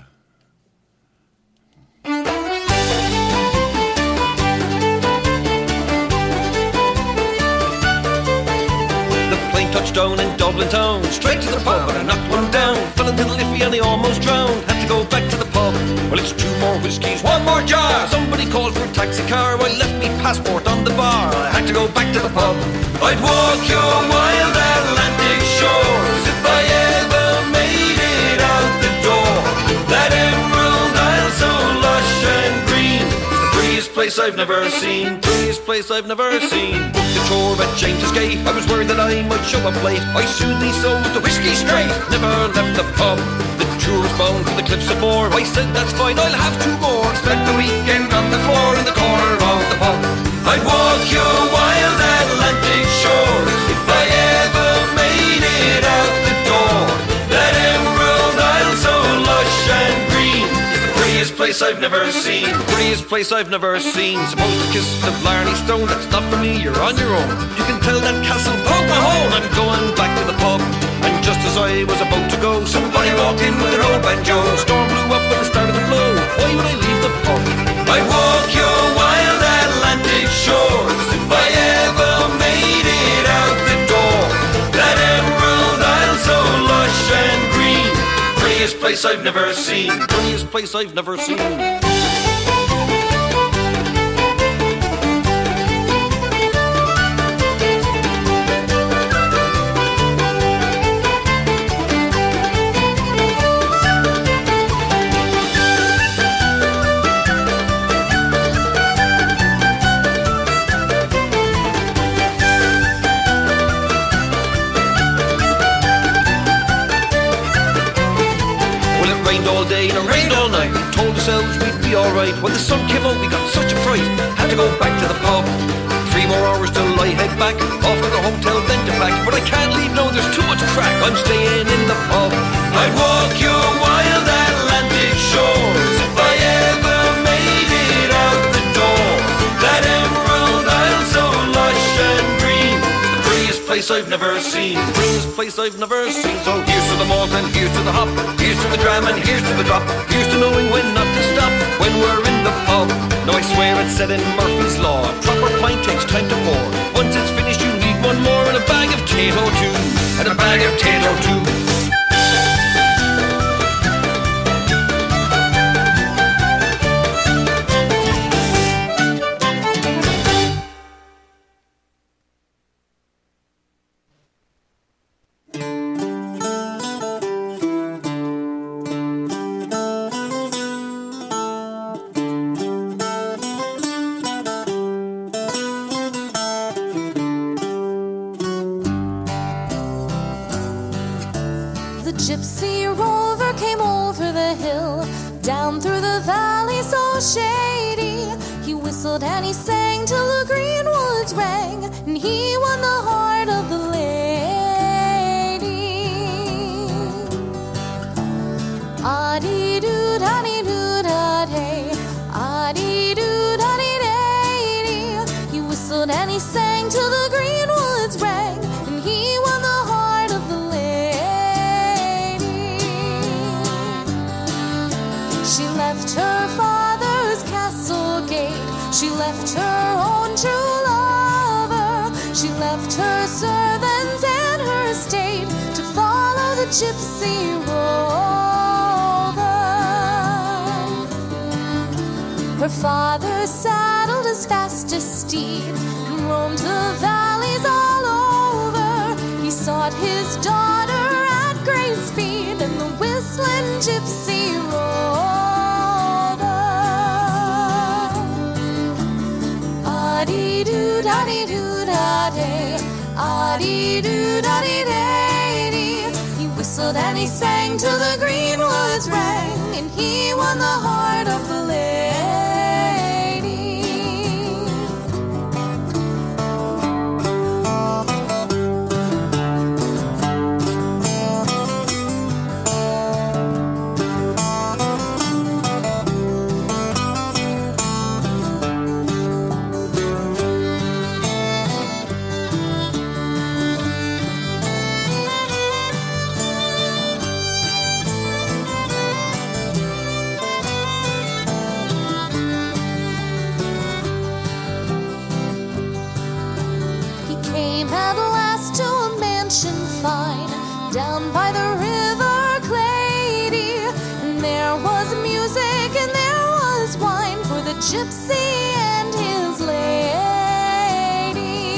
S11: Plane touchdown in Dublin town, straight to the pub and I knocked one down. Fell into the Liffey and I almost drowned. Had to go back to the pub. Well, it's two more whiskies, one more jar. Somebody called for a taxi car. I left me passport on the bar. I had to go back to the pub. I'd walk your wild Atlantic shores if I ever made it out the door. That Emerald Isle so lush and green, the prettiest place I've never seen. Prettiest place I've never seen. The tour at James's Gate, I was worried that I might show up late. I soon sold the whiskey straight, never left the pub. The tour was bound for the Cliffs of Moher. I said that's fine, I'll have two more. Spent the weekend on the floor in the corner of the pub. I'd walk your wild Atlantic shores if I ever made it out the door. That Emerald Isle so lush and green is the prettiest place place I've never seen. Prettiest place I've never seen. Supposed to kiss the Blarney Stone. That's not for me, you're on your own. You can tell that castle poke my hole. I'm going back to the pub. And just as I was about to go, somebody walked in with their old banjo. Storm blew up and it started to blow. Why would I leave the pub? I'd walk your wild Atlantic shores if I ever made it out the door. That emerald isle so lush and green. Prettiest place I've never seen. Prettiest place I've never seen. All day and it rained all night. We told ourselves we'd be alright. When the sun came out we got such a fright. Had to go back to the pub. Three more hours till I head back. Off to the hotel then to back. But I can't leave now, there's too much crack. I'm staying in the pub. I'd walk your wild Atlantic shores if I ever made it out the door. That emerald isle so lush and green. The prettiest place I've never seen. The prettiest place I've never seen. So here's to the malt and here's to the hop. Here's to the dram and here's to the drop. Here's to knowing when not to stop when we're in the pub. Now I swear it's said in Murphy's Law, a proper pint takes time to pour. Once it's finished you need one more and a bag of tato too. And a bag of tato too.
S12: Gypsy rover came over the hill, down through the valley so shady. He whistled and he sang till the green woods rang, and he won the heart of the lady. Ah-dee-doo-da-dee-doo-da-day, ah-dee-doo-da-dee-day-dee. He whistled and he sang till the green woods rang, and he won the heart of the lady. She left her father's castle gate. She left her own true lover. She left her servants and her estate to follow the gypsy rover. Her father saddled his fastest steed and roamed the valleys all over. He sought his daughter at great speed in the whistling gypsy rover. Ah-dee-doo-da-dee-doo-da-day, ah-dee-doo-da-dee-day-dee. He whistled and he sang till the green woods rang, and he won the heart of the lady. Fine, down by the river Clady, and there was music and there was wine for the gypsy and his lady.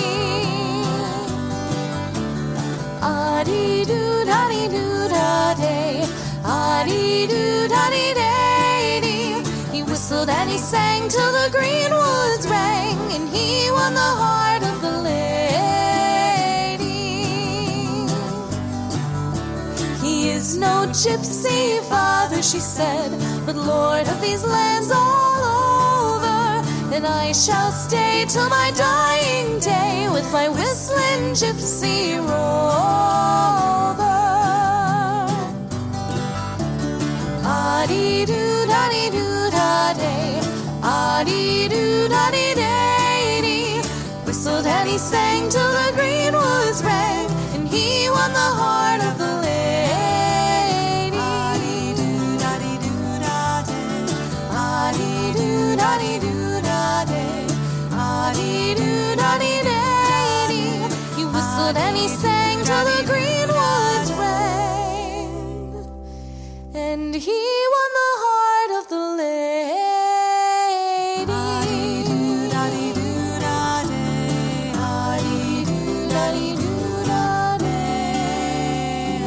S12: Ah-dee-doo-da-dee-doo-da-day, ah-dee-doo-da-dee-day-dee. He whistled and he sang till the green woods rang, and he won the heart of the lady. He is no gypsy father, she said, but lord of these lands all over. Then I shall stay till my dying day with my whistling gypsy rover. Ah-dee-doo-da-dee-doo-da. da-dee-doo-da-dee-day-dee. Whistled and he sang till the greenwoods rang, and he won the heart of the lady. Ah-dee-doo-da-dee-doo-da-day, ah-dee-doo-da-dee-doo-da-day, ah-dee-doo-da-dee-day-dee. He whistled and he sang till the greenwoods rang, and he won the heart of the lady. Ah-dee-doo-da-dee-doo-da-day, ah-dee-doo-da-dee-doo-da-day.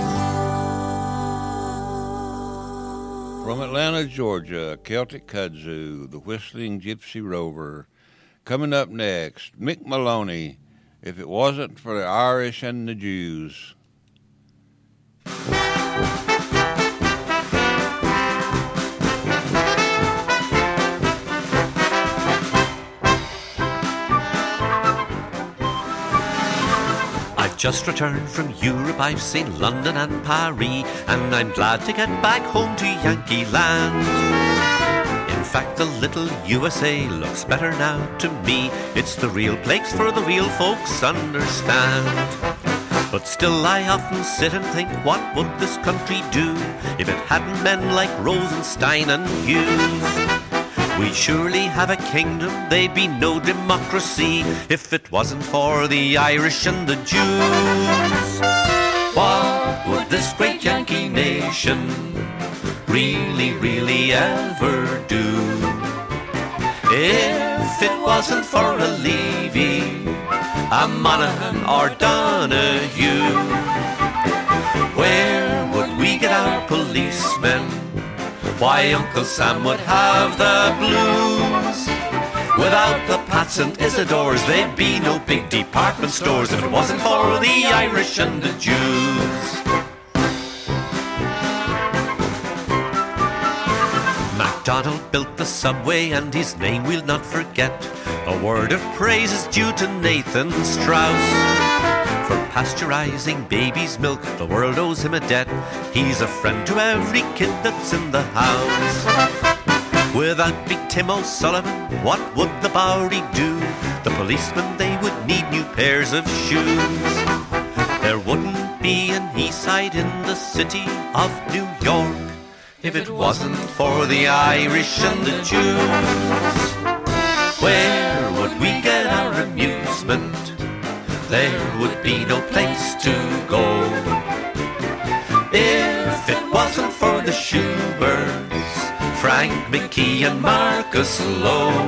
S1: From Atlanta, Georgia, Celtic Kudzu, the Whistling Gypsy Rover. Coming up next, Mick Maloney, If It Wasn't for the Irish and the Jews.
S13: I've just returned from Europe, I've seen London and Paris, and I'm glad to get back home to Yankee Land. In fact, the little U S A looks better now to me. It's the real place for the real folks understand. But still I often sit and think, what would this country do if it hadn't men like Rosenstein and Hughes? We'd surely have a kingdom, there'd be no democracy if it wasn't for the Irish and the Jews. What would this great Yankee nation really, really ever do if it wasn't for a Levy, a Monaghan or Donahue? Where would we get our policemen? Why, Uncle Sam would have the blues. Without the Pats and Isidores, there'd be no big department stores if it wasn't for the Irish and the Jews. MacDonald built the subway, and his name we'll not forget. A word of praise is due to Nathan Strauss. For pasteurizing baby's milk, the world owes him a debt. He's a friend to every kid that's in the house. Without Big Tim O'Sullivan, what would the Bowery do? The policemen, they would need new pairs of shoes. There wouldn't be an east side in the city of New York if it wasn't for the Irish and the Jews. Where would we get our amusement? There would be no place to go if it wasn't for the Schuberts, Frank McKee and Marcus Lowe,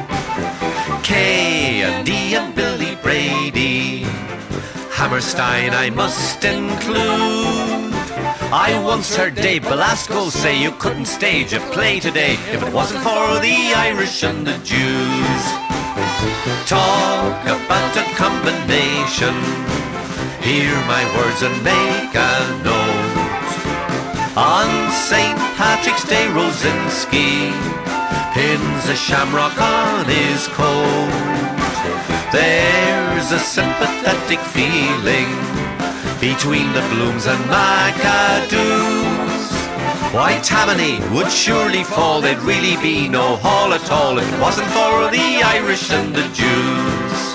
S13: Kay and D and Billy Brady, Hammerstein I must include. I once heard Dave Belasco say you couldn't stage a play today if it wasn't for the Irish and the Jews. Talk about a combination, hear my words and make a note. On Saint Patrick's Day, Rosinski pins a shamrock on his coat. There's a sympathetic feeling between the Blooms and McAdoos. Why, Tammany would surely fall, there'd really be no hall at all if it wasn't for the Irish and the Jews.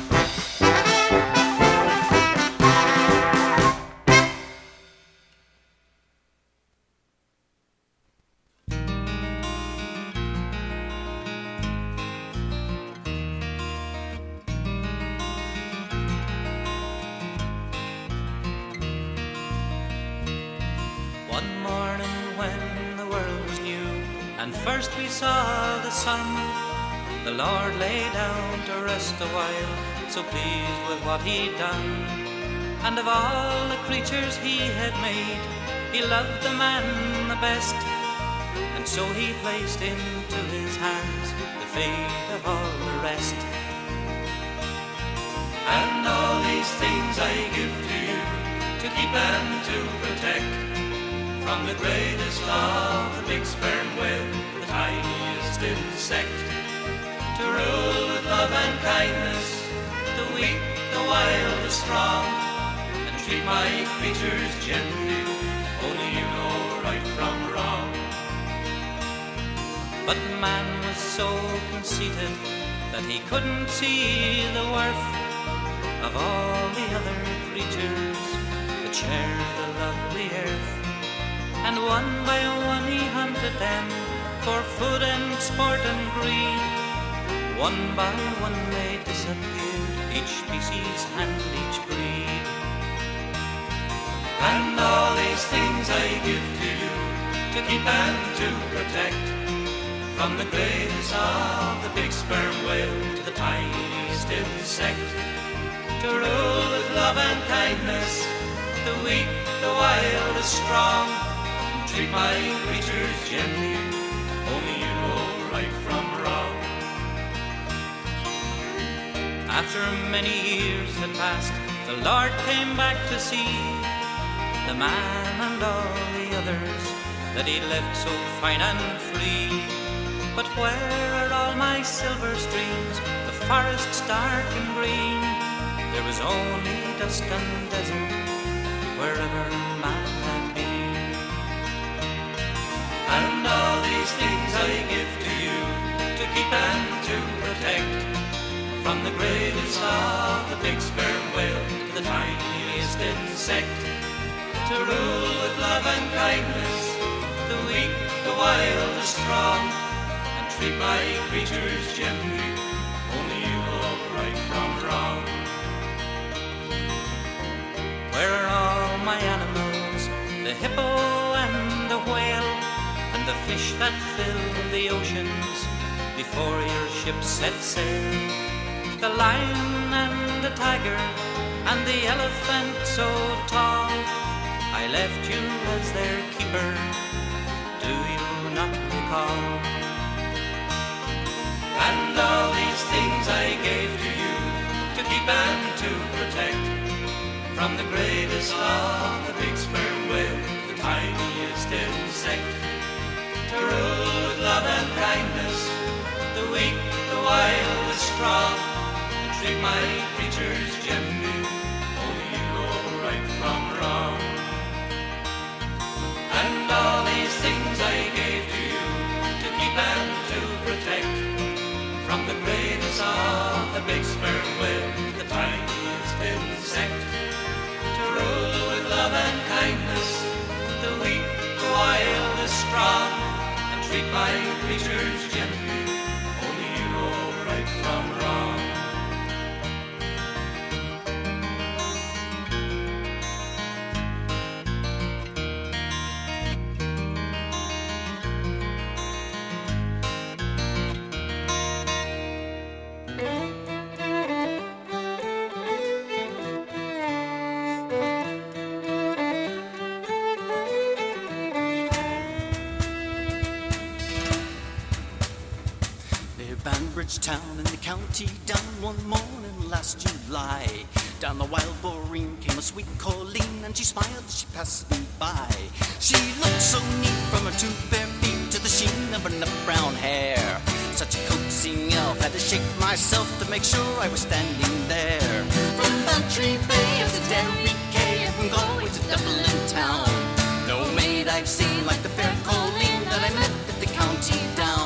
S3: So pleased with what he'd done, and of all the creatures he had made, he loved the man the best, and so he placed into his hands the fate of all the rest. And all these things I give to you, to keep and to protect, from the greatest of the big sperm whale, the tiniest insect, to rule with love and kindness, the weak, the wild, the strong, and treat my creatures gently, only you know right from wrong. But man was so conceited that he couldn't see the worth of all the other creatures that share the lovely earth. And one by one he hunted them for food and sport and greed. One by one they disappeared, each species and each breed. And all these things I give to you to keep and to protect, from the greatest of the big sperm whale to the tiniest insect, to rule with love and kindness the weak, the wild, the strong, and treat my creatures gently. Only you know right from wrong. After many years had passed, the Lord came back to see the man and all the others that he left so fine and free. But where are all my silver streams, the forests dark and green? There was only dust and desert wherever man had been. And all these things I give to you to keep and to protect, from the greatest of the big sperm whale to the tiniest insect, to rule with love and kindness the weak, the wild, the strong, and treat my creatures gently. Only you know right from wrong. Where are all my animals, the hippo and the whale, and the fish that fill the oceans before your ship set sail? The lion and the tiger and the elephant so tall, I left you as their keeper, do you not recall? And all these things I gave to you to keep and to protect, from the greatest of the big sperm whale to the tiniest insect, to rule with love and kindness the weak, the wild, the strong, and treat my creatures gently. Only you know right from wrong. And all these things I gave to you to keep and to protect, from the greatest of the big sperm whale to the tiniest insect, to rule with love and kindness the weak, the wild, the strong, and treat my creatures gently. Only you know right from wrong.
S14: Banbridge town in the county down one morning last July. Down the wild boreen came a sweet Colleen, and she smiled as she passed me by. She looked so neat from her two bare feet to the sheen of her nut brown hair. Such a coaxing elf, had to shake myself to make sure I was standing there. From Bantry Bay up to Derry Cay, from Galway to Dublin town, no maid I've seen like the fair Colleen that I met at the county down.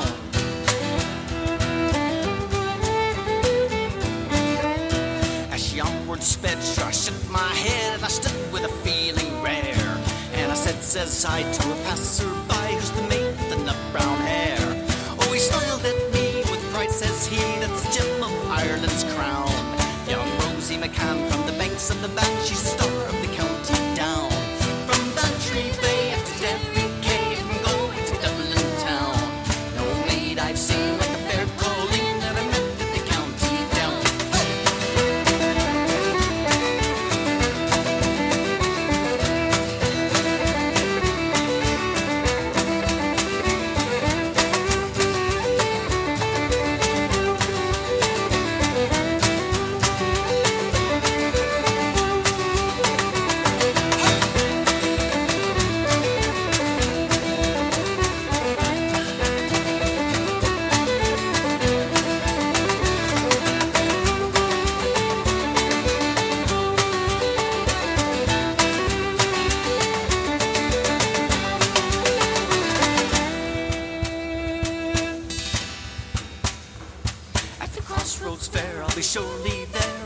S14: Sped, sure I shook my head and I stood with a feeling rare. And I said, says I to a passer-by, who's the maid with the nut brown hair? Oh, he smiled at me with pride, says he, that's the gem of Ireland's crown. Young Rosie McCann from the banks of the Bann, she's the star of the county down. From Bantry Bay up to Derry Cay, from Galway to Dublin town, no maid I've seen like the fair Colleen that I met at the county down.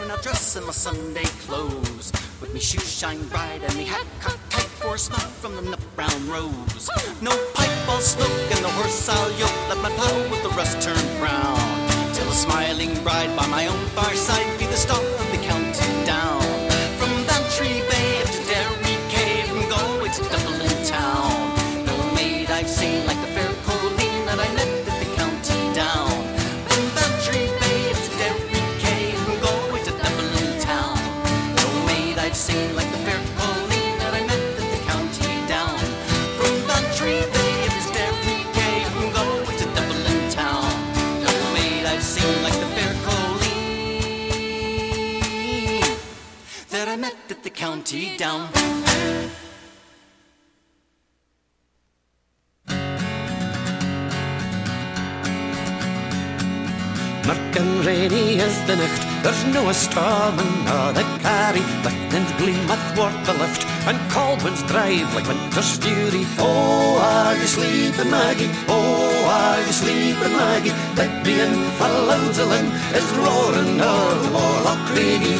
S14: now dressed in my Sunday clothes, with me shoes shine bright and me hat cocked tight for a smile from the nut brown rose. No pipe I'll smoke and the horse I'll yoke, let my plow with the rust turn brown, till a smiling bride by my own fireside be the star of the county down. From Bantry Bay up to Derry Cave, from Galway to Dublin town, no maid I've seen like the fair Colleen that I met at the county down. From Bantry Bay up to Derry Cave, from Galway to Dublin town, no maid I've seen like the fair Colleen that I met at the county down. From Bantry Bay up to Derry Cave, from Galway to Dublin town, no maid I've seen like the fair Colleen that I met at the county down.
S13: Murk and rainy is the night, there's no a storm and no the carry. Lightning's gleam athwart the lift, and cold winds drive like winter's fury. Oh, are you sleeping, Maggie? Oh, are you sleeping, Maggie? That being Falloudsalin is roaring o'er the Morlock Craigie.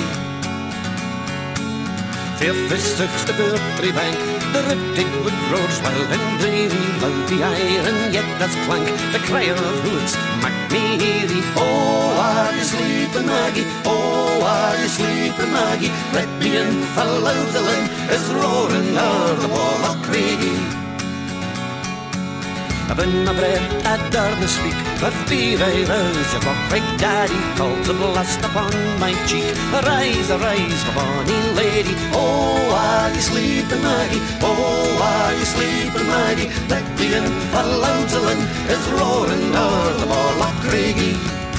S13: fifty-six to Bantry Bank, the Riddickwood roads wild and dreary, loud the iron yet does clank, the cry of hoods MacMeary. Oh, are you sleeping, Maggie? Oh, are you sleeping, Maggie? Let me in, Falloudsalin is roaring o'er the Morlock Craigie. I've been a bread, I darna speak, but fear I rouse your rock right daddy, calls a blast upon my cheek. Arise, arise, my bonny lady. Oh, are you sleeping, Maggie? Oh, are you sleeping, Maggie? Let me in, Falloudsalin is roaring o'er the Morlock Craigie.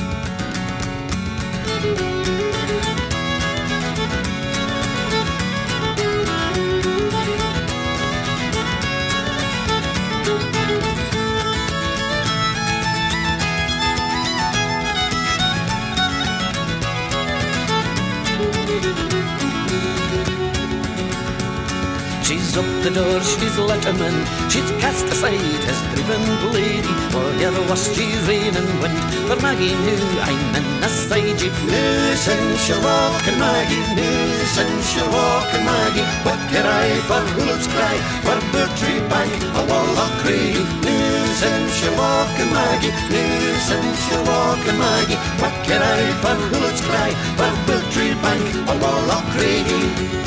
S13: She's up the door, she's let him in, she's cast aside his driven lady. Whatever was she's rain and wind, for Maggie knew I'm in the side. Loose and she'll walk and Maggie, loose and she'll walk and Maggie. What can I for Hullops cry, for Bantry Bank, a Morlock Craigie. Loose and she'll walk and Maggie, loose and she'll walk and Maggie. What can I for Hullops cry, for Bantry Bank, a Morlock Craigie.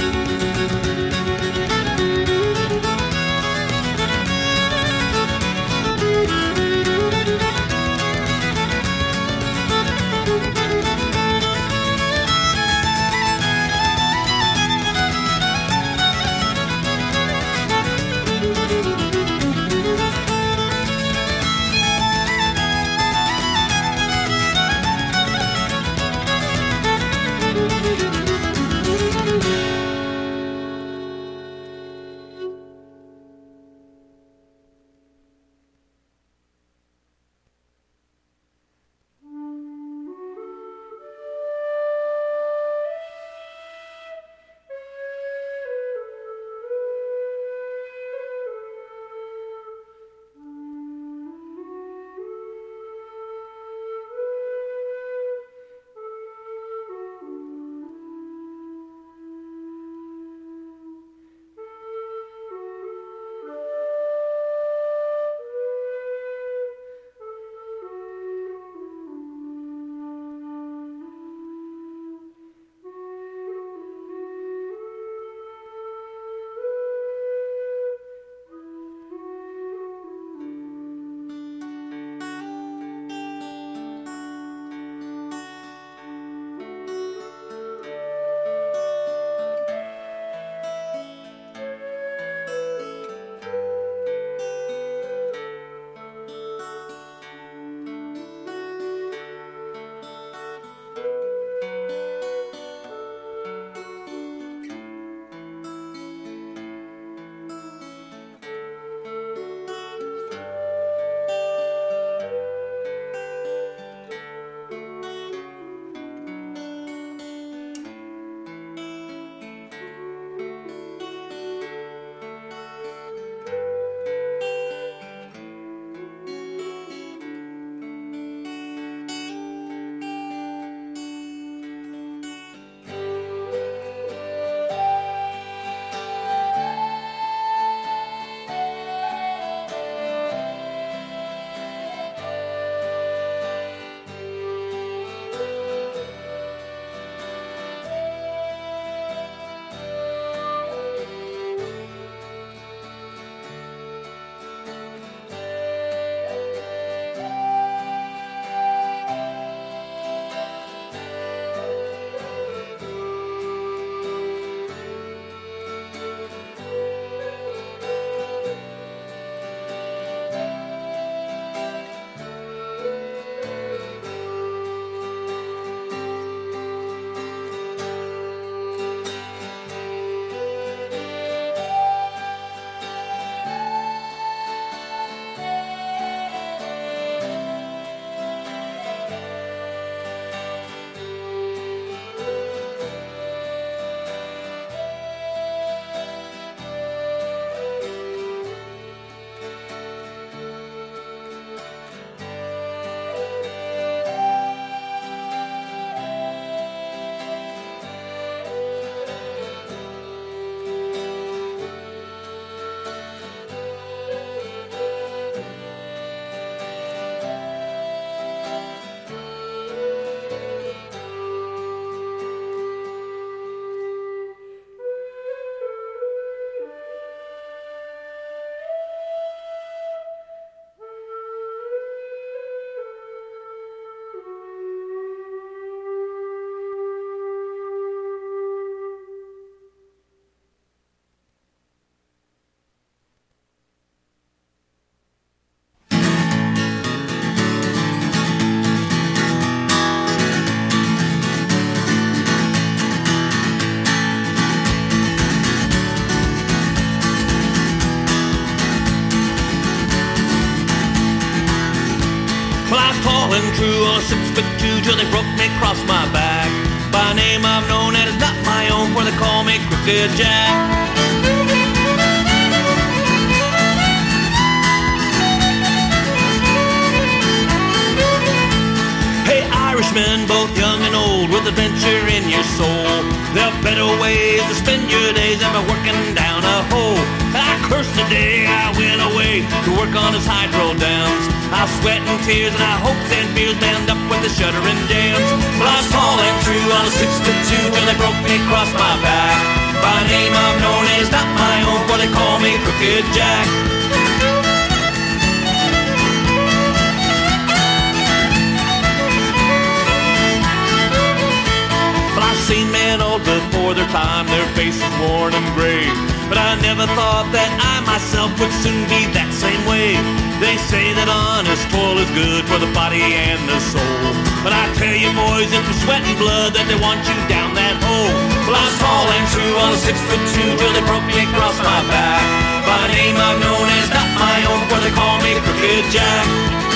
S5: true on a six foot two till they broke me across my back. By a name I've known that is not my own, for they call me Crooked Jack. Irishmen, both young and old, with adventure in your soul. There are better ways to spend your days than by working down a hole. And I curse the day I went away to work on his hydro dams. I sweat and tears and I hopes and fears band up with the shuttering jams. Well, I was tall and true on a six foot two till they broke me across my back. By a name I've known is not my own, for they call me Crooked Jack. Seen men old before their time, their faces worn and gray. But I never thought that I myself would soon be that same way. They say that honest toil is good for the body and the soul. But I tell you boys, it's for sweat and blood that they want you down that hole. Well, I was tall and true on a six foot two till they broke me across my back. By a name I've known is not my own, for they call me Crooked Jack.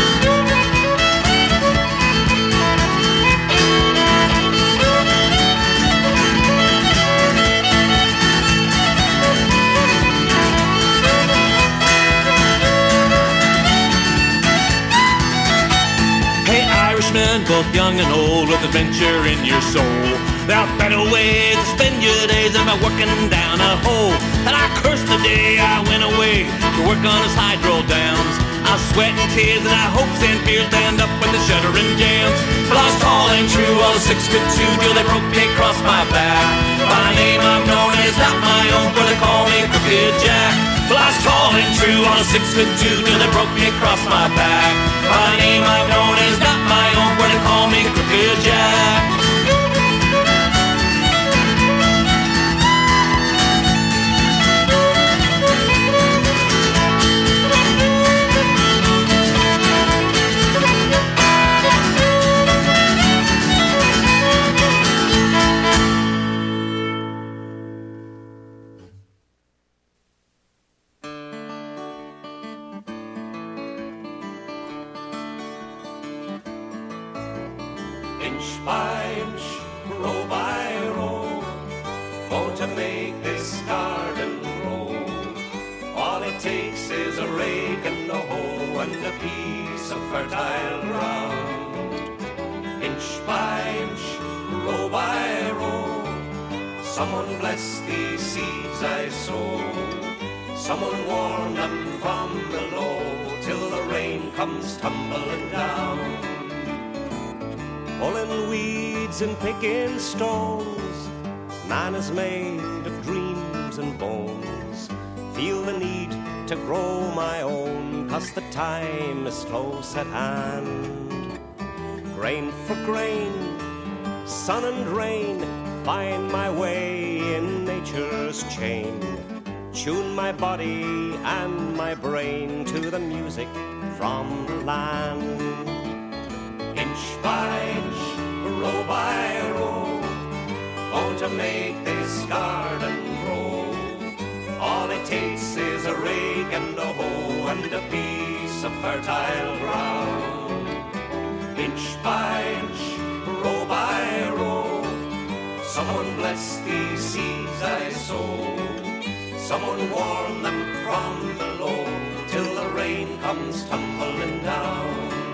S5: Irishmen, both young and old, with adventure in your soul. There are better ways to spend your days than by working down a hole. And I curse the day I went away to work on his hydro dams. I sweat and tears and I hopes and fears band up with the shuttering jams. But I was tall and true on a six foot two till they broke me across my back. By a name I've known is not my own, for they call me Crooked Jack. Well, I was tall and true on a six foot two till they broke me across my back. By a name I've known is not my own, for they call me Crooked Jack.
S15: Inch by inch, row by row, oh, to make this garden grow. All it takes is a rake and a hoe and a piece of fertile ground. Inch by inch, row by row, someone bless these seeds I sow. Someone warm them from below till the rain comes tumbling down. Pulling weeds and picking stones, man is made of dreams and bones. Feel the need to grow my own, 'cause the time is close at hand. Grain for grain, sun and rain, find my way in nature's chain. Tune my body and my brain to the music from the land. Inch by inch, row by row, oh, to make this garden grow. All it takes is a rake and a hoe and a piece of fertile ground. Inch by inch, row by row, someone bless these seeds I sow. Someone warm them from below till the rain comes tumbling down.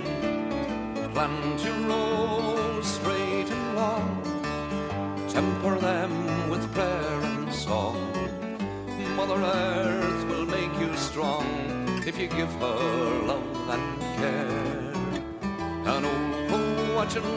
S16: Plant your rows straight and long, temper them with prayer and song. Mother Earth will make you strong if you give her love and care. An old crow watching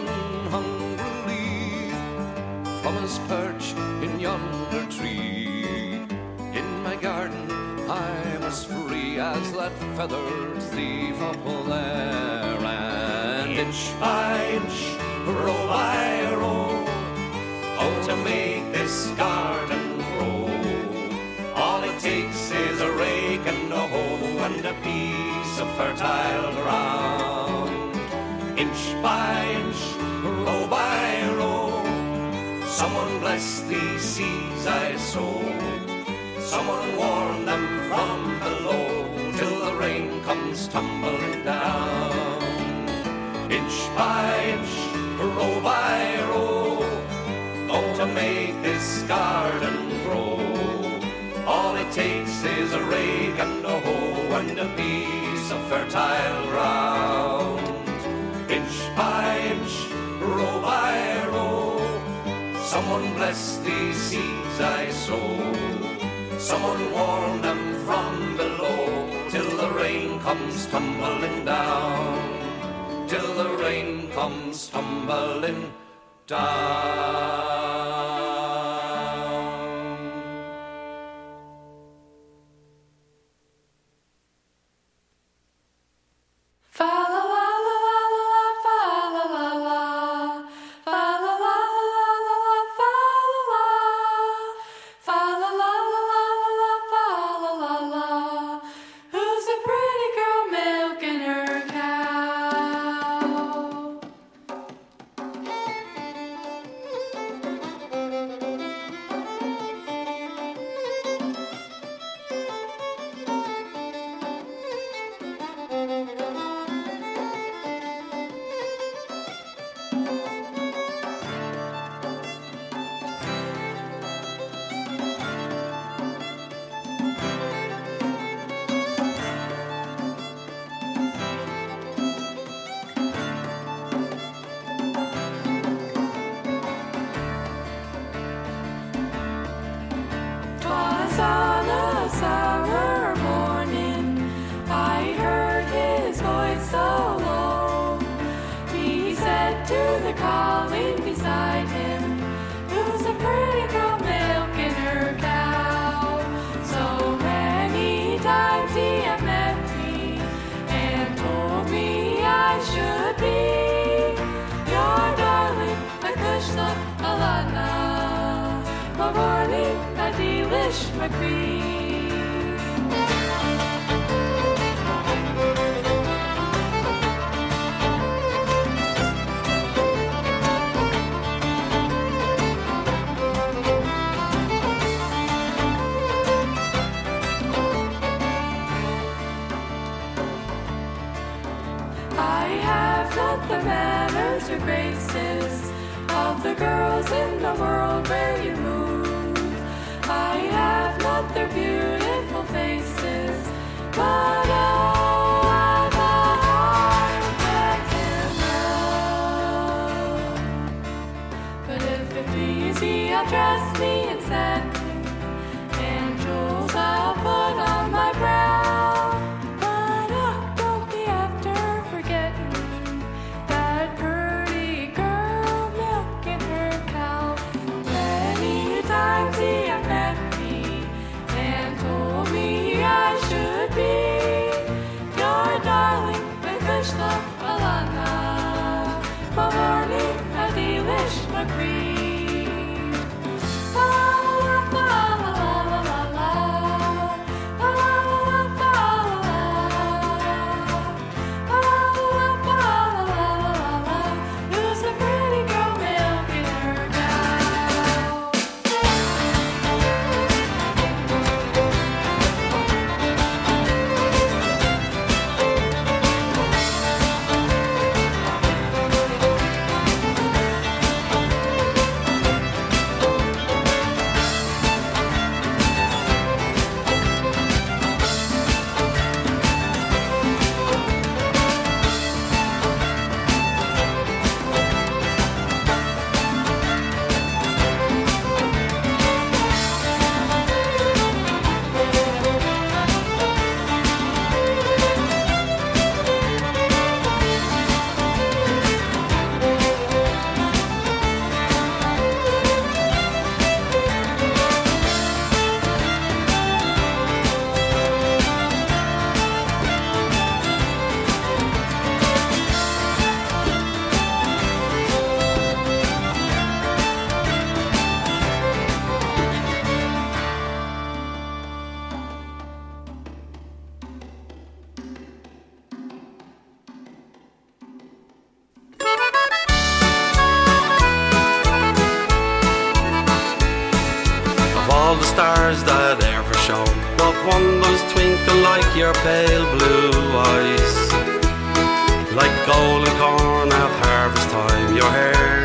S16: hungrily from his perch in yonder tree. In my garden I'm as free as that feathered thief up there. And
S15: inch by inch, row by row, oh, to make this garden grow. All it takes is a rake and a hoe and a piece of fertile ground. Inch by inch, row by row, someone bless these seeds I sow. Someone warm them from below till the rain comes tumbling down.
S5: inch by inch, row by row, gonna make this garden grow. All it takes is a rake and a hoe and a piece of fertile ground. Inch by inch, row by row, someone bless these seeds I sow. Someone warn them from below, till the rain comes tumbling down, till the rain comes tumbling down.
S12: Fa la la la la la, fa la la la, fa la la la la la, fa la la, fa la la la la la, fa la la la. Who's a pretty girl milking her cow? Twas on a summer morning, I heard his voice so low. He said to the collie beside him, who's a pretty girl milking her cow? So many times he had met me and told me I should be your darling, my kushla alana, my morning, my delish, my cream. I have not the manners or graces of the girls in the world where you move. I have not their beautiful faces, but oh, I've a heart that can love. But if it please ye, I'll dress me in satin, and jewels I'll put on my brow. But oh, don't be after forgetting that pretty girl milking her cow. Many times he have met me and told me I should be your darling, my kushla alana, my morning, my delish, my cream. La la la la la la la, la la la la la la. Who's a pretty girl milking her cow?
S13: Of all the stars that ever shone, not one does twinkle like your pale blue eyes.
S17: like golden corn at harvest time. Your hair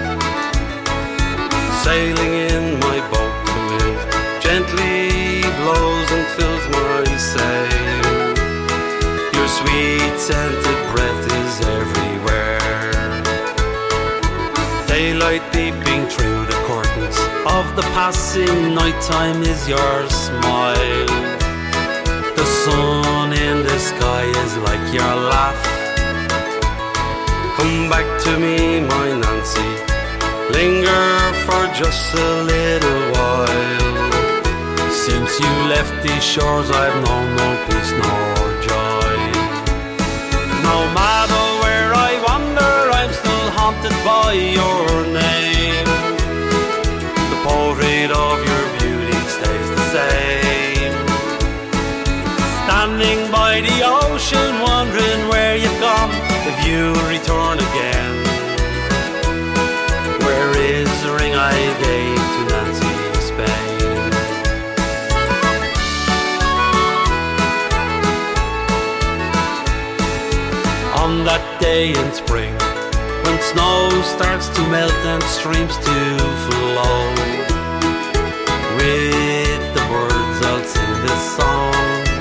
S17: sailing in my boat, the wind gently blows and fills my sail. Your sweet scented breath is everywhere. Daylight peeping through the curtains of the passing nighttime is your smile. The sun in the sky is like your laugh. Come back to me, my Nancy, linger for just a little while. Since you left these shores I've known no peace nor joy. No matter where I wander I'm still haunted by your name. The portrait of your beauty stays the same. Standing by the ocean wondering where you've gone, if you return again. Where is the ring I gave to Nancy Spain? On that day in spring, when snow starts to melt and streams to flow, with the birds I'll sing this song.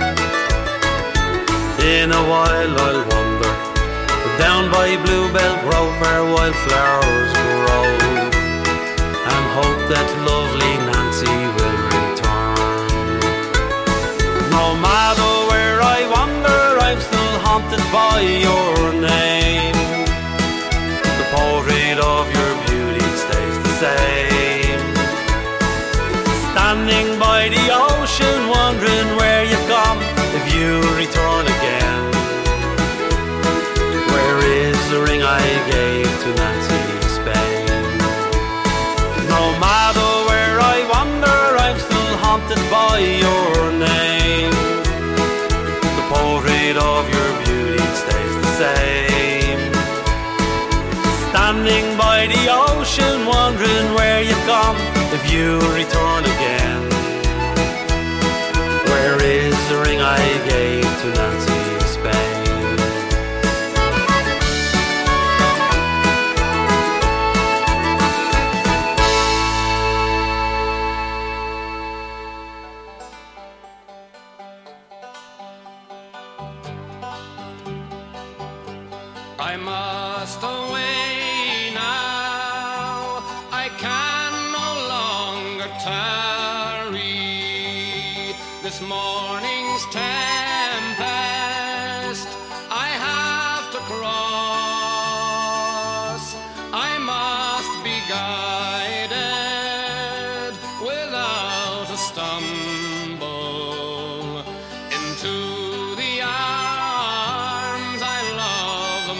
S17: In a while I'll wander down by Bluebell Grove where wildflowers grow, and hope that lovely Nancy will return. No matter where I wander I'm still haunted by your name. The portrait of your beauty stays the same. Standing by the ocean wondering where you've gone, if you return again. Where is the ring I gave to Nancy Spain? No matter where I wander I'm still haunted by your name. The portrait of your beauty stays the same. Standing by the ocean wondering where you've gone, if you return again. Where is the ring I gave to Nancy Spain?
S3: I must away now, I can no longer tarry. This morning's tempest I have to cross. I must be guided without a stumble into the arms I love the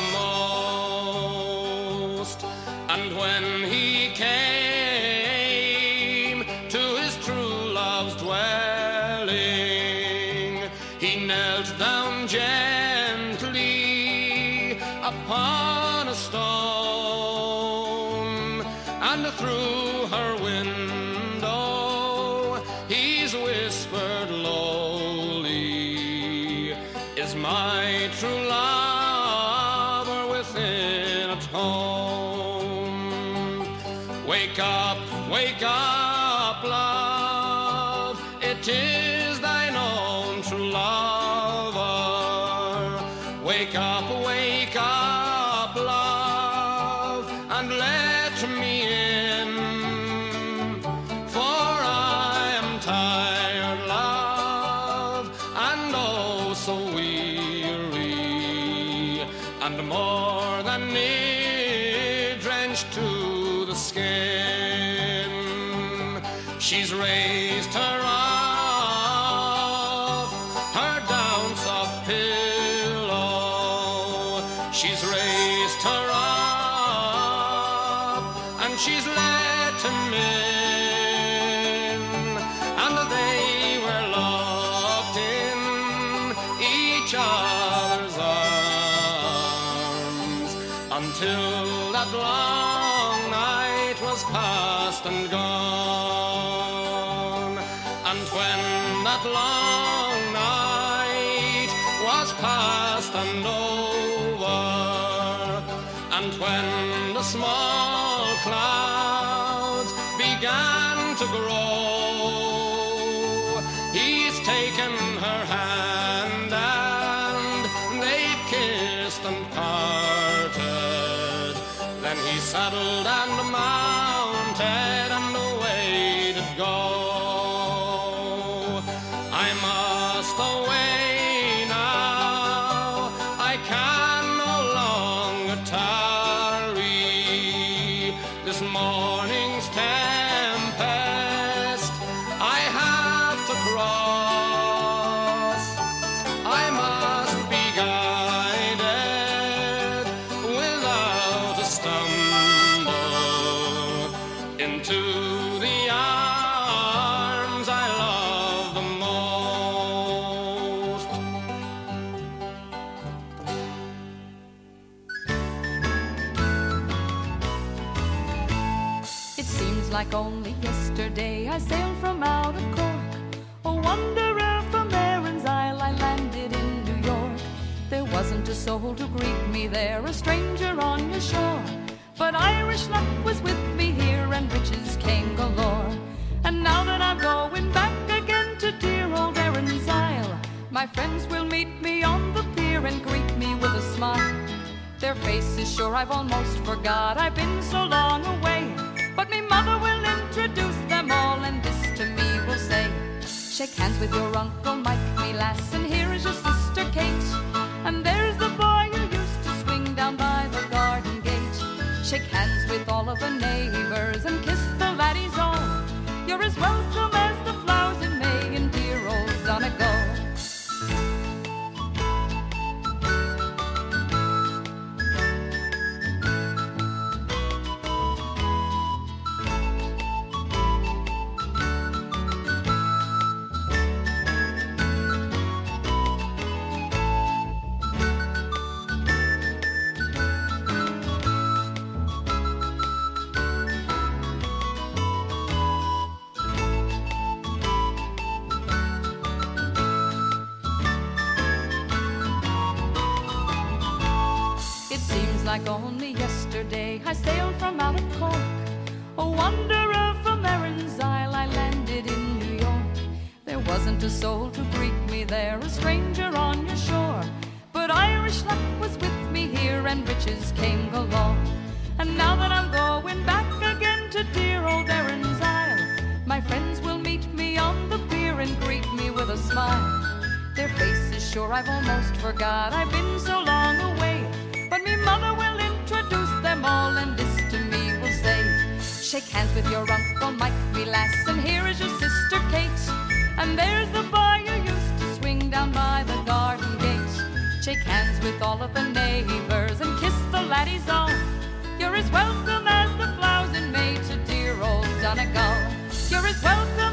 S3: most. And when he came to his true love's dwelling, he knelt down gently upon a stone, and through her window he's whispered lowly, is my true lover within at home? Wake up, wake up, love, it is thine own true lover. Wake up, wake up, love, and let me in, for I am tired, love, and oh so weary, and more than need drenched to the skin. She's raised her off her down soft pillow. She's raised her up and she's let him in, and they were locked in each other's arms until that long night was past and gone. And when that long night was past and over,
S5: when the small clouds began to grow, he's taken her hand and they've kissed and parted. Then he saddled and mounted and away to go. I must away now, I can no longer tarry. This morning's tempest I have to cross. I must be guided without a stumble into the arms I love the most.
S18: It seems like only yesterday I sailed from out of Cork. A wanderer from Erin's Isle, I landed in New York. There wasn't a soul to greet me there, a stranger on your shore. But Irish luck was with me here and riches came galore. And now that I'm going back again to dear old Erin's Isle, my friends will meet me on the pier and greet me with a smile. Their faces sure I've almost forgot, I've been so long away. But me mother will introduce them all and this to me will say, shake hands with your Uncle Mike, me lass, and here is your sister Kate. And there's the boy who used to swing down by the garden gate. Shake hands with all of the neighbors and kiss the laddies all. You're as welcome as the flowers in May in dear old Donegal. It seems like only yesterday I sailed from out of Cork. A wanderer from Erin's Isle, I landed in New York. There wasn't a soul to greet me there, a stranger on your shore. But Irish luck was with me here and riches came galore. And now that I'm going back again to dear old Erin's Isle, my friends will meet me on the pier and greet me with a smile. Their faces sure I've almost forgot, I've been so long away. But me mother will introduce them all and this to me will say, shake hands with your Uncle Mike, me lass, and here is your sister Kate. And there's the boy you used to swing down by the garden gate. Shake hands with all of the neighbors and kiss the laddies all. You're as welcome as the flowers in May to dear old Donegal. You're as welcome